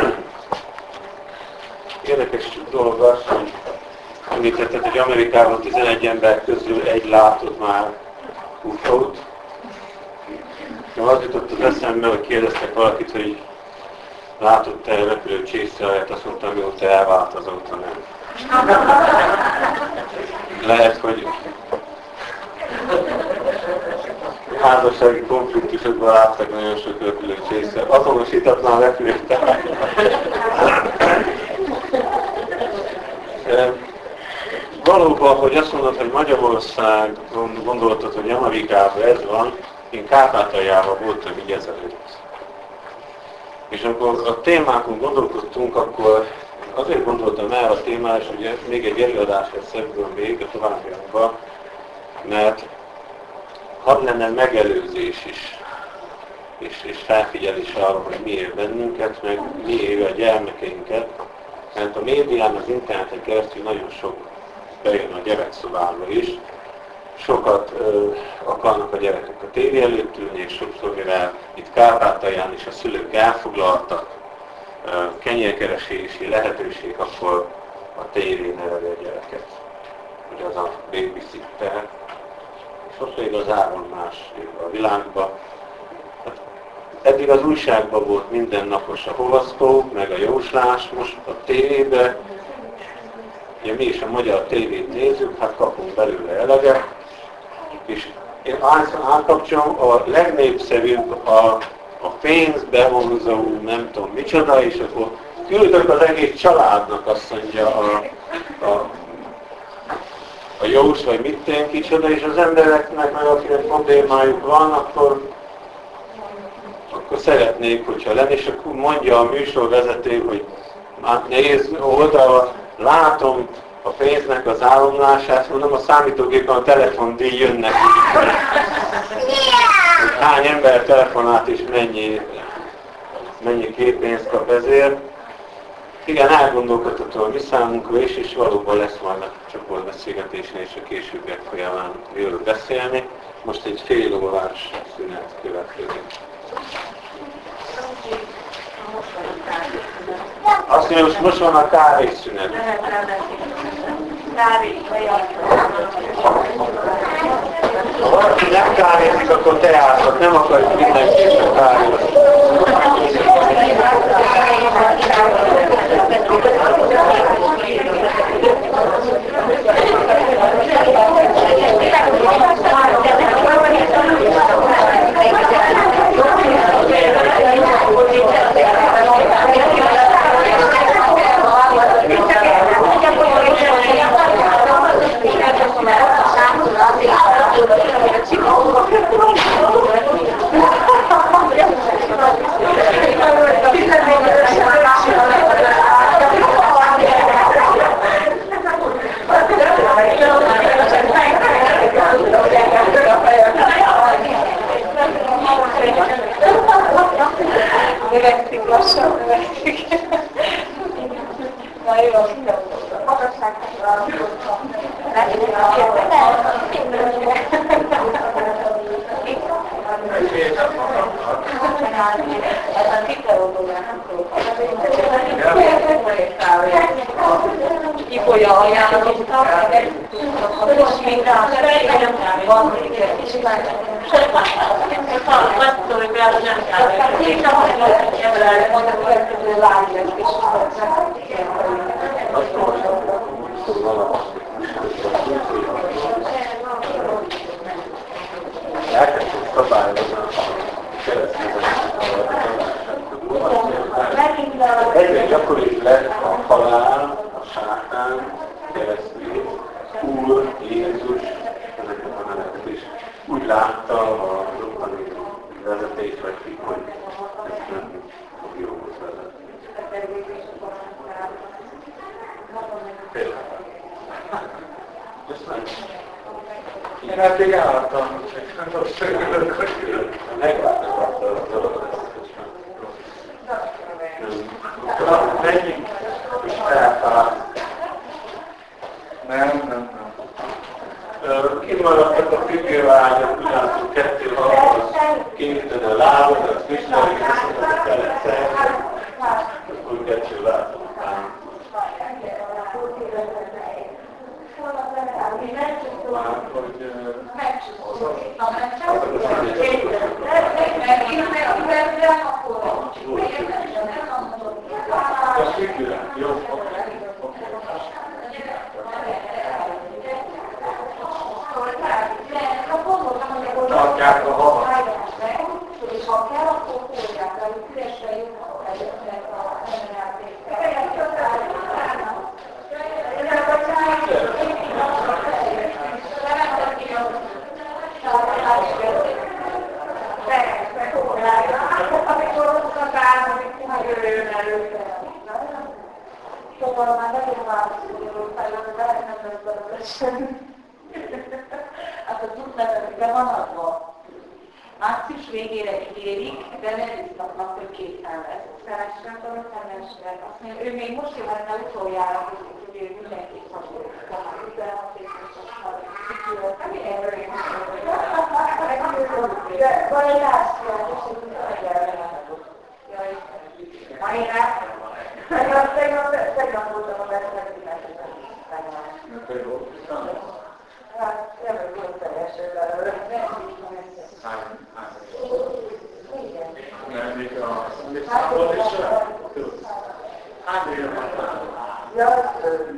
Érdekes dolog az, hogy említetted, hogy Amerikában tizenegy ember közül egy látott már ú ef ó-t. Az jutott az eszembe, hogy kérdeztek valakit, hogy látott-e repülő csészeret, azt mondtam, hogy mióta elvált, azóta nem. Lehet, hogy házassági konfliktusokban láttak nagyon sok repülő csészeret. Azonosítatlan repülőtár. Valóban, hogy azt mondod, hogy Magyarország, gondoltad, hogy Amerikában ez van, én Kárpátaljában voltam így ezelőtt. És amikor a témákon gondolkodtunk, akkor azért gondoltam el a témára, és ugye még egy előadás lesz ebből még a továbbiakban, mert hadd lenne megelőzés is, és, és felfigyelés arra, hogy mi ér bennünket, meg mi ér a gyermekeinket, mert a médián, az interneten keresztül nagyon sok bejön a gyerekszobába is, sokat ö, akarnak a gyerekek a tévé előtt ülni, és sokszor, mivel itt Kárpátalján is a szülők elfoglaltak, ö, kenyérkeresési lehetőség, akkor a tévé neveli a gyereket, hogy az a babysitter. És ott igazából más a világban. Hát, eddig az újságban volt mindennapos a hovasztók, meg a jóslás, most a tévébe, ugye mi is a magyar tévét nézzük, hát kapunk belőle eleget, és én átkapcsolom, a legnépszerűbb a, a pénzbevonzó, nem tudom micsoda, és akkor küldök az egész családnak, azt mondja a, a, a jós, vagy mit tén kicsoda, és az embereknek, meg akinek problémájuk van, akkor, akkor szeretnék, hogyha lenne, és akkor mondja a műsorvezető, hogy hát nézd oda, látom a pénznek az áramlását, mondom, a számítógépen a telefondíj jön neki. Hány ember telefonált és mennyi, mennyi képpénzt kap ezért. Igen, elgondolkodható a mi számunkra is, és valóban lesz majd a csoportbeszélgetésnél és a későbbiek folyamán jól beszélni. Most egy fél órás szünet következik. Azt mondja, most, most van a kávészünet. Ha valaki nem kávézik, akkor teázhat, nem akarjuk mindenképpen kávézni. Növekszik, lassan növekszik. Na jó, ez a titerodóra nem tudok. Ibolya ajánlottam, és minden a szerelem van, hogy és elkezdtük szabályozni a keresztényeket. Egyre gyakoribb lett a halál, a sátán, keresztény, Úr, Jézus, ezeket a neveket is. Úgy látta a rokkani vezetés, vagy ki, hogy ezt nem fog jóhoz vezetni. Például. Ezt nem. Én eddig álltam, csak nem szörülök, hogy megváltoztatta a dolgot. menjünk, és feltállunk. Nem, nem, nem. Kimaradtak a függővágyak, ugyanakkor kettő halhoz, kinyitod a lábad, az viselni, viszont a kelet akkor kettő lábad után. Az függően, jó, tartják a havat. És ha kell, akkor fogják el, hogy üresre jutnak egyetlen a amikor ott a társadalmi, hogy jön előtte. Szóval már nagyon válaszolni róla, de nem lesz belőle semmi. Hát a tud nevezik, de van adva. március végére ígérik, de nem biztatnak, hogy készen lesz. Szeresre a szeresre. Azt mondja, ő még most jöhetne utoljára, hogy ő mindenki szakít. De vagy lászló, és hogy Tegnap, tegnap, tegnap voltam a beszélgetésben. Hát, nem volt teljesen belőle. Nem, még a számot is hány éve van? Ja,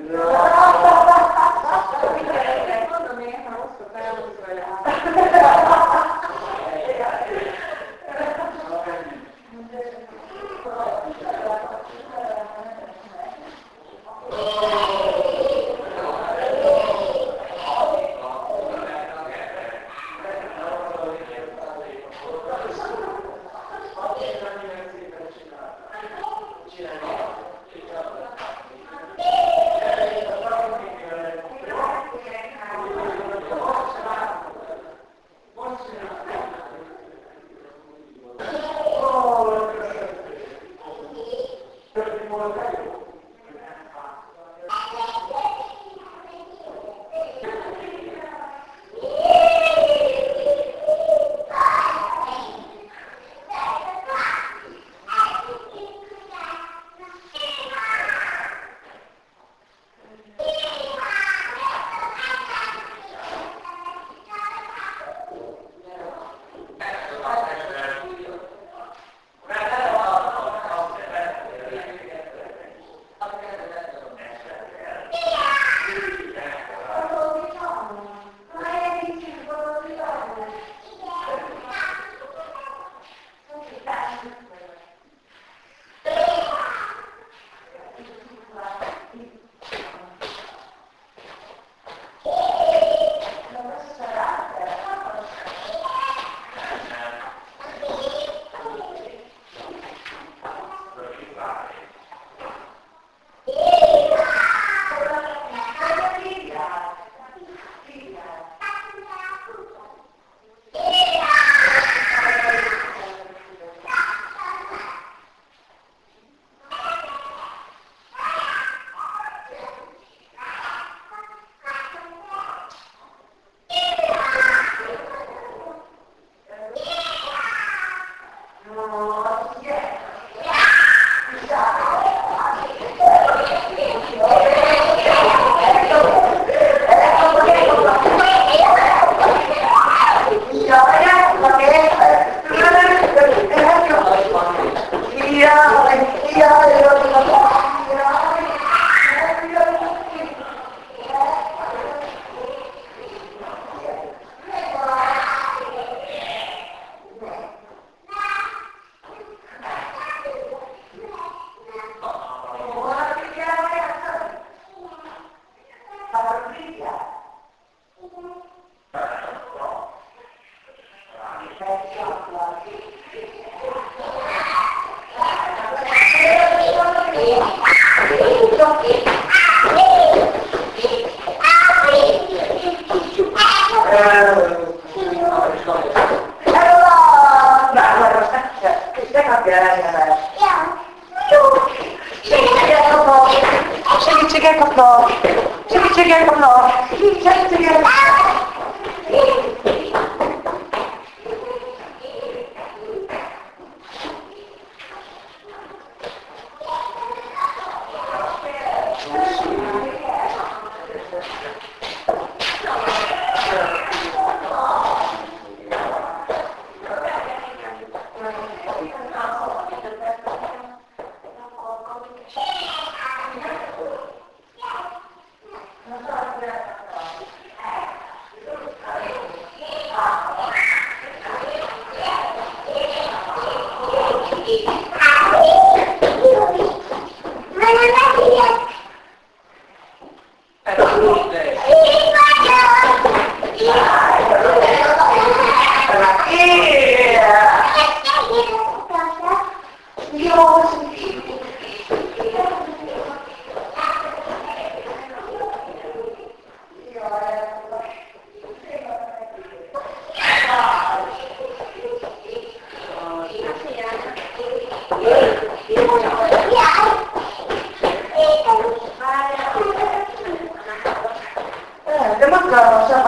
mondom én, ha osztok elhúzva le. Segítséget kapnak! Segítséget kapnak! Segítséget kapnak!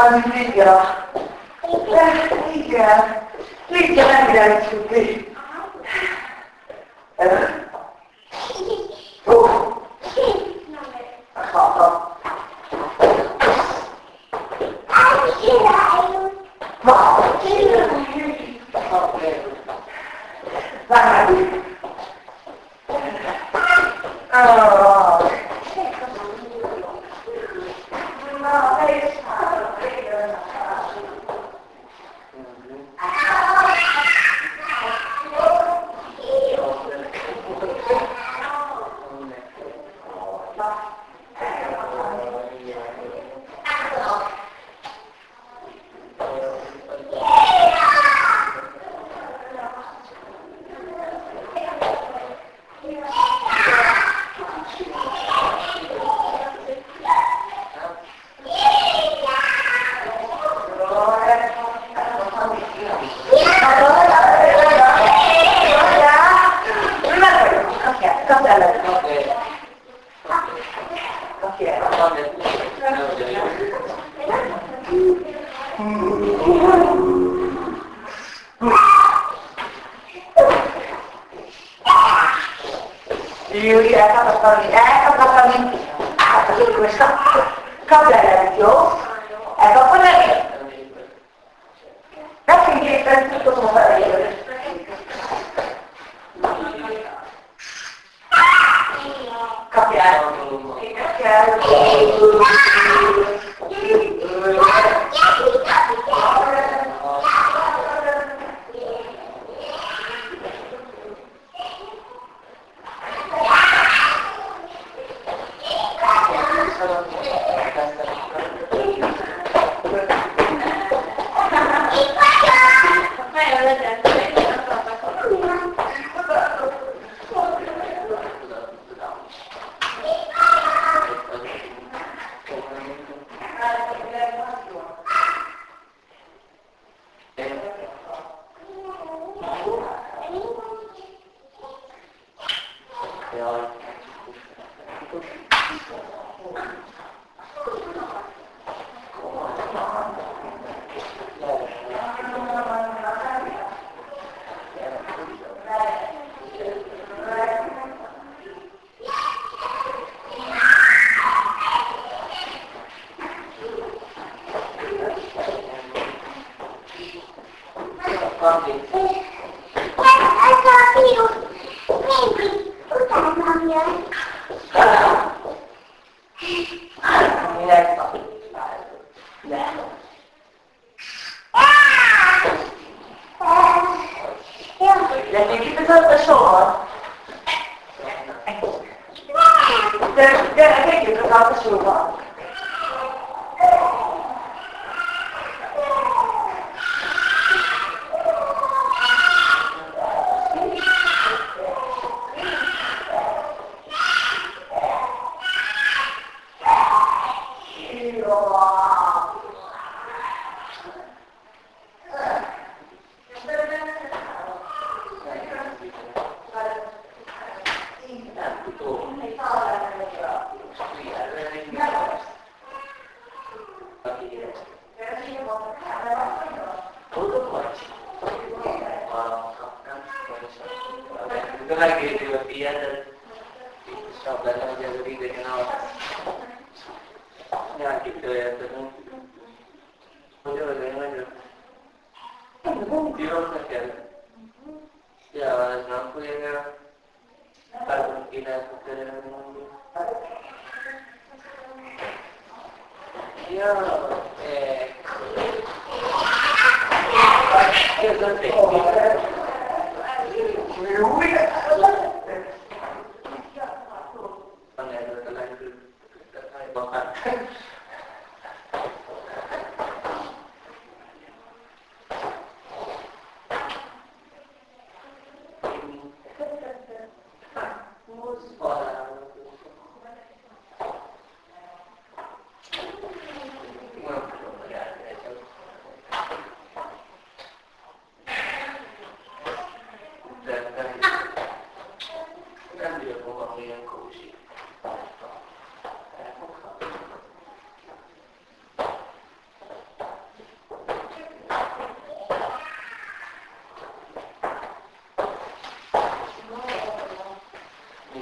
Az Lígia. Igen. Lígia nem irányít tudni. Ó. Ha-ha. Várj! Ah! Na, te is már! Júli, elkapasztani, elkapasztani, átadjuk vissza. Kapd el, jó? Elkapod el? Nekünk éppen tudom a felejövő. Kapjál. Kapjál.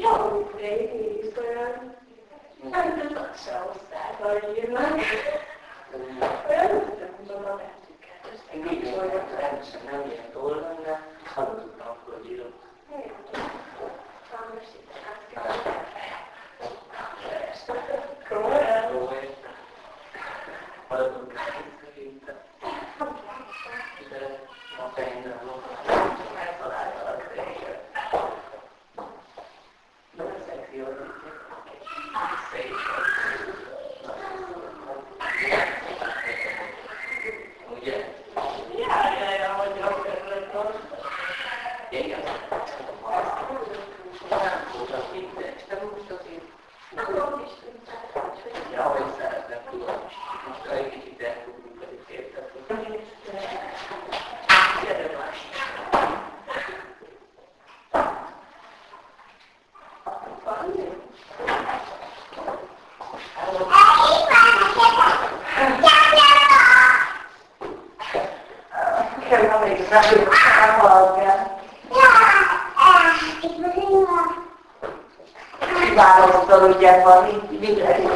Jó, rész olyan, nem tudom, se osztályban írnak. Olyan nem tudom a betűket, ezt Én így olyan rendesen nem ilyen dolgom, de hallottam, hogy írok. Maradunk szerintem. De a fejemben eltaláltalak teljesen. Nagyon szexi az szép. Ugye? jaj, jaj, jaj, hogy a körülött. Igen. Nem voltak itt, de este most azért. Ja, hogy szeretem, tudom. Most egy kicsit eltudunk, hogy itt értek. Gyere más. Kell még nem hallani. Választol, ugye van, mindenki.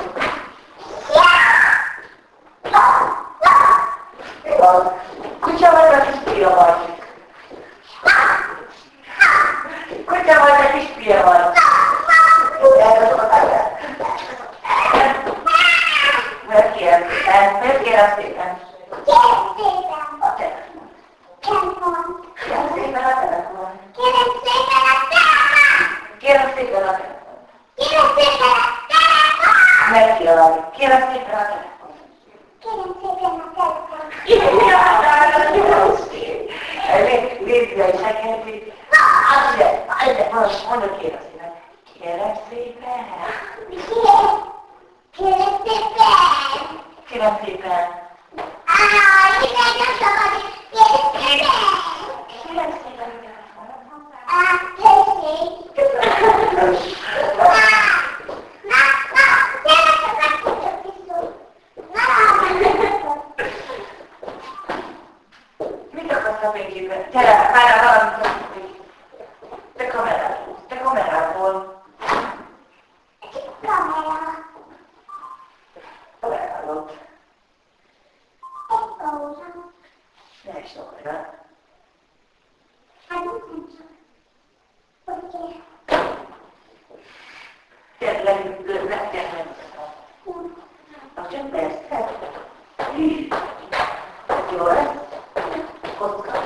Kutya vagy, a kis pia vagy? Kutya vagy, a kis pia vagy? Miért kérem szépen? Miért kérem szépen? A telefon. Kérem szépen a telefon. Kérem szépen a telefon. Megkérlek. Kérem szépen a telefon. Légy is megkérdezik. Azért, azért, most mondok kérem szépen. Kérem szépen. Kérem szépen. Kérem szépen. Mit akarsz a végében? Gyere, várjál valamit. Te kamerából. Te kamerából. Kamerából. Ne is akarja. Tényleg, nem kell. Csak persze. Jó lesz? Kocka.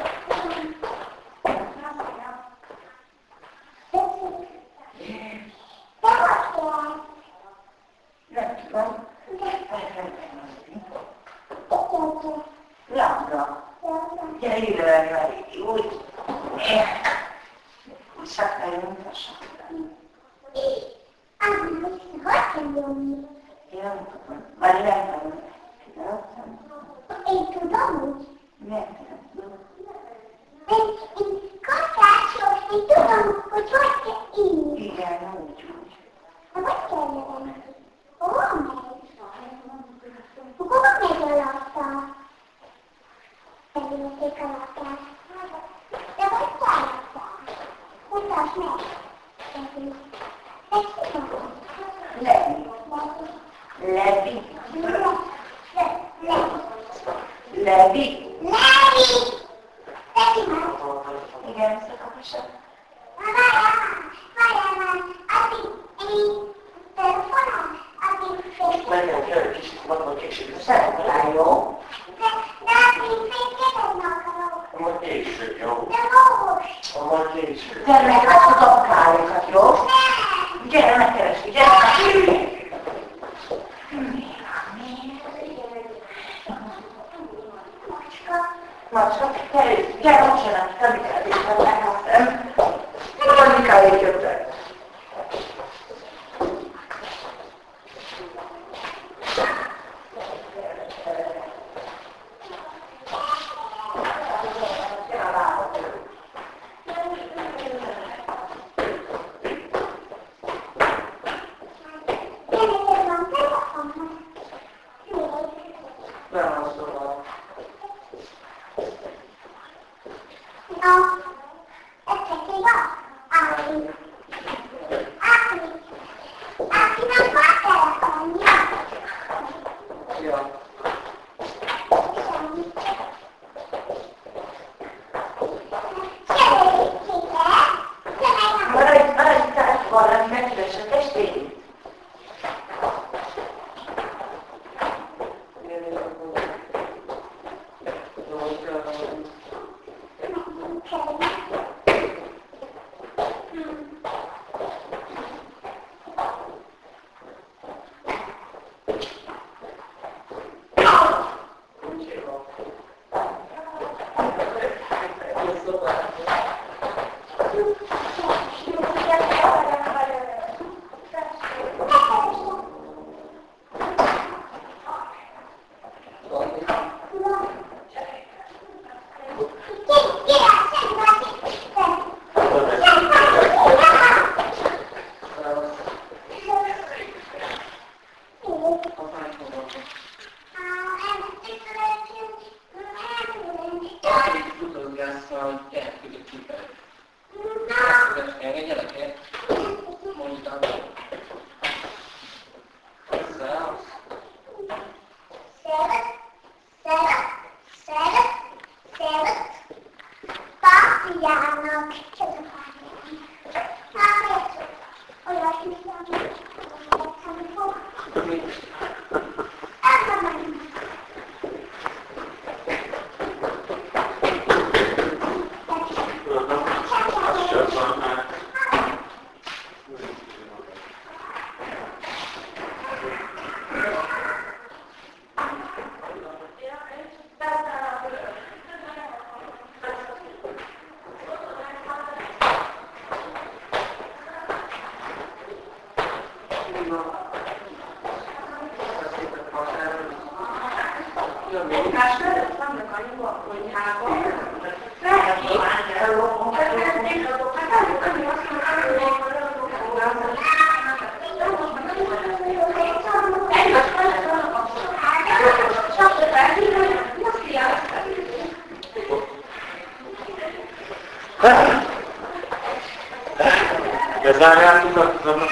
Nem tudom. Lambda. Gyere ide velem, úgy. Úgy sakáljon, a sakáljon. Én nem tudom. Már nem tudom. Én tudom úgy. Miért nem tudom? Én, én kasszások, én tudom, hogy hogy kell írni. Igen, úgy, úgy. Na, hogy kell lenni? Hova megy? Hova megy alatta? Elülték alatta. De hogy kell alatta? Mutasd meg. Levi. Levi. Levi. Levi! Igen, szakaposabb. Várjál már, addig én telefonom, addig fél. Menjen, gyere, kicsit vannak később. Szeretem, jó? De, de addig fél kérdezni akarok. Majd később, jó? De most. Majd később. Gyere meg, azt a kályókat, jó? Nem. Gyere, megkeressük, gyere! Macska, gyere, gyere, mocsanak, nem kell végre, meghattam. Hogy kell jöttek. Bezárjátok a napot?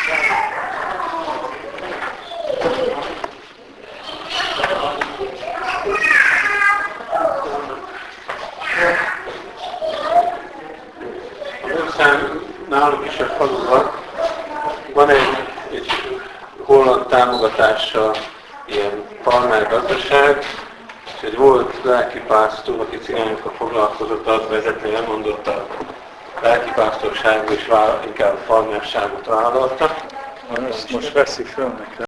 Aztán náluk is a faluban van egy, egy holland támogatással ilyen farmer gazdaság, és egy volt lelkipásztor, aki cigányokkal foglalkozott, az vezetni, lemondott a lelkipásztorságból, és inkább a farmerságot vállalta. Ezt most veszi föl nekem.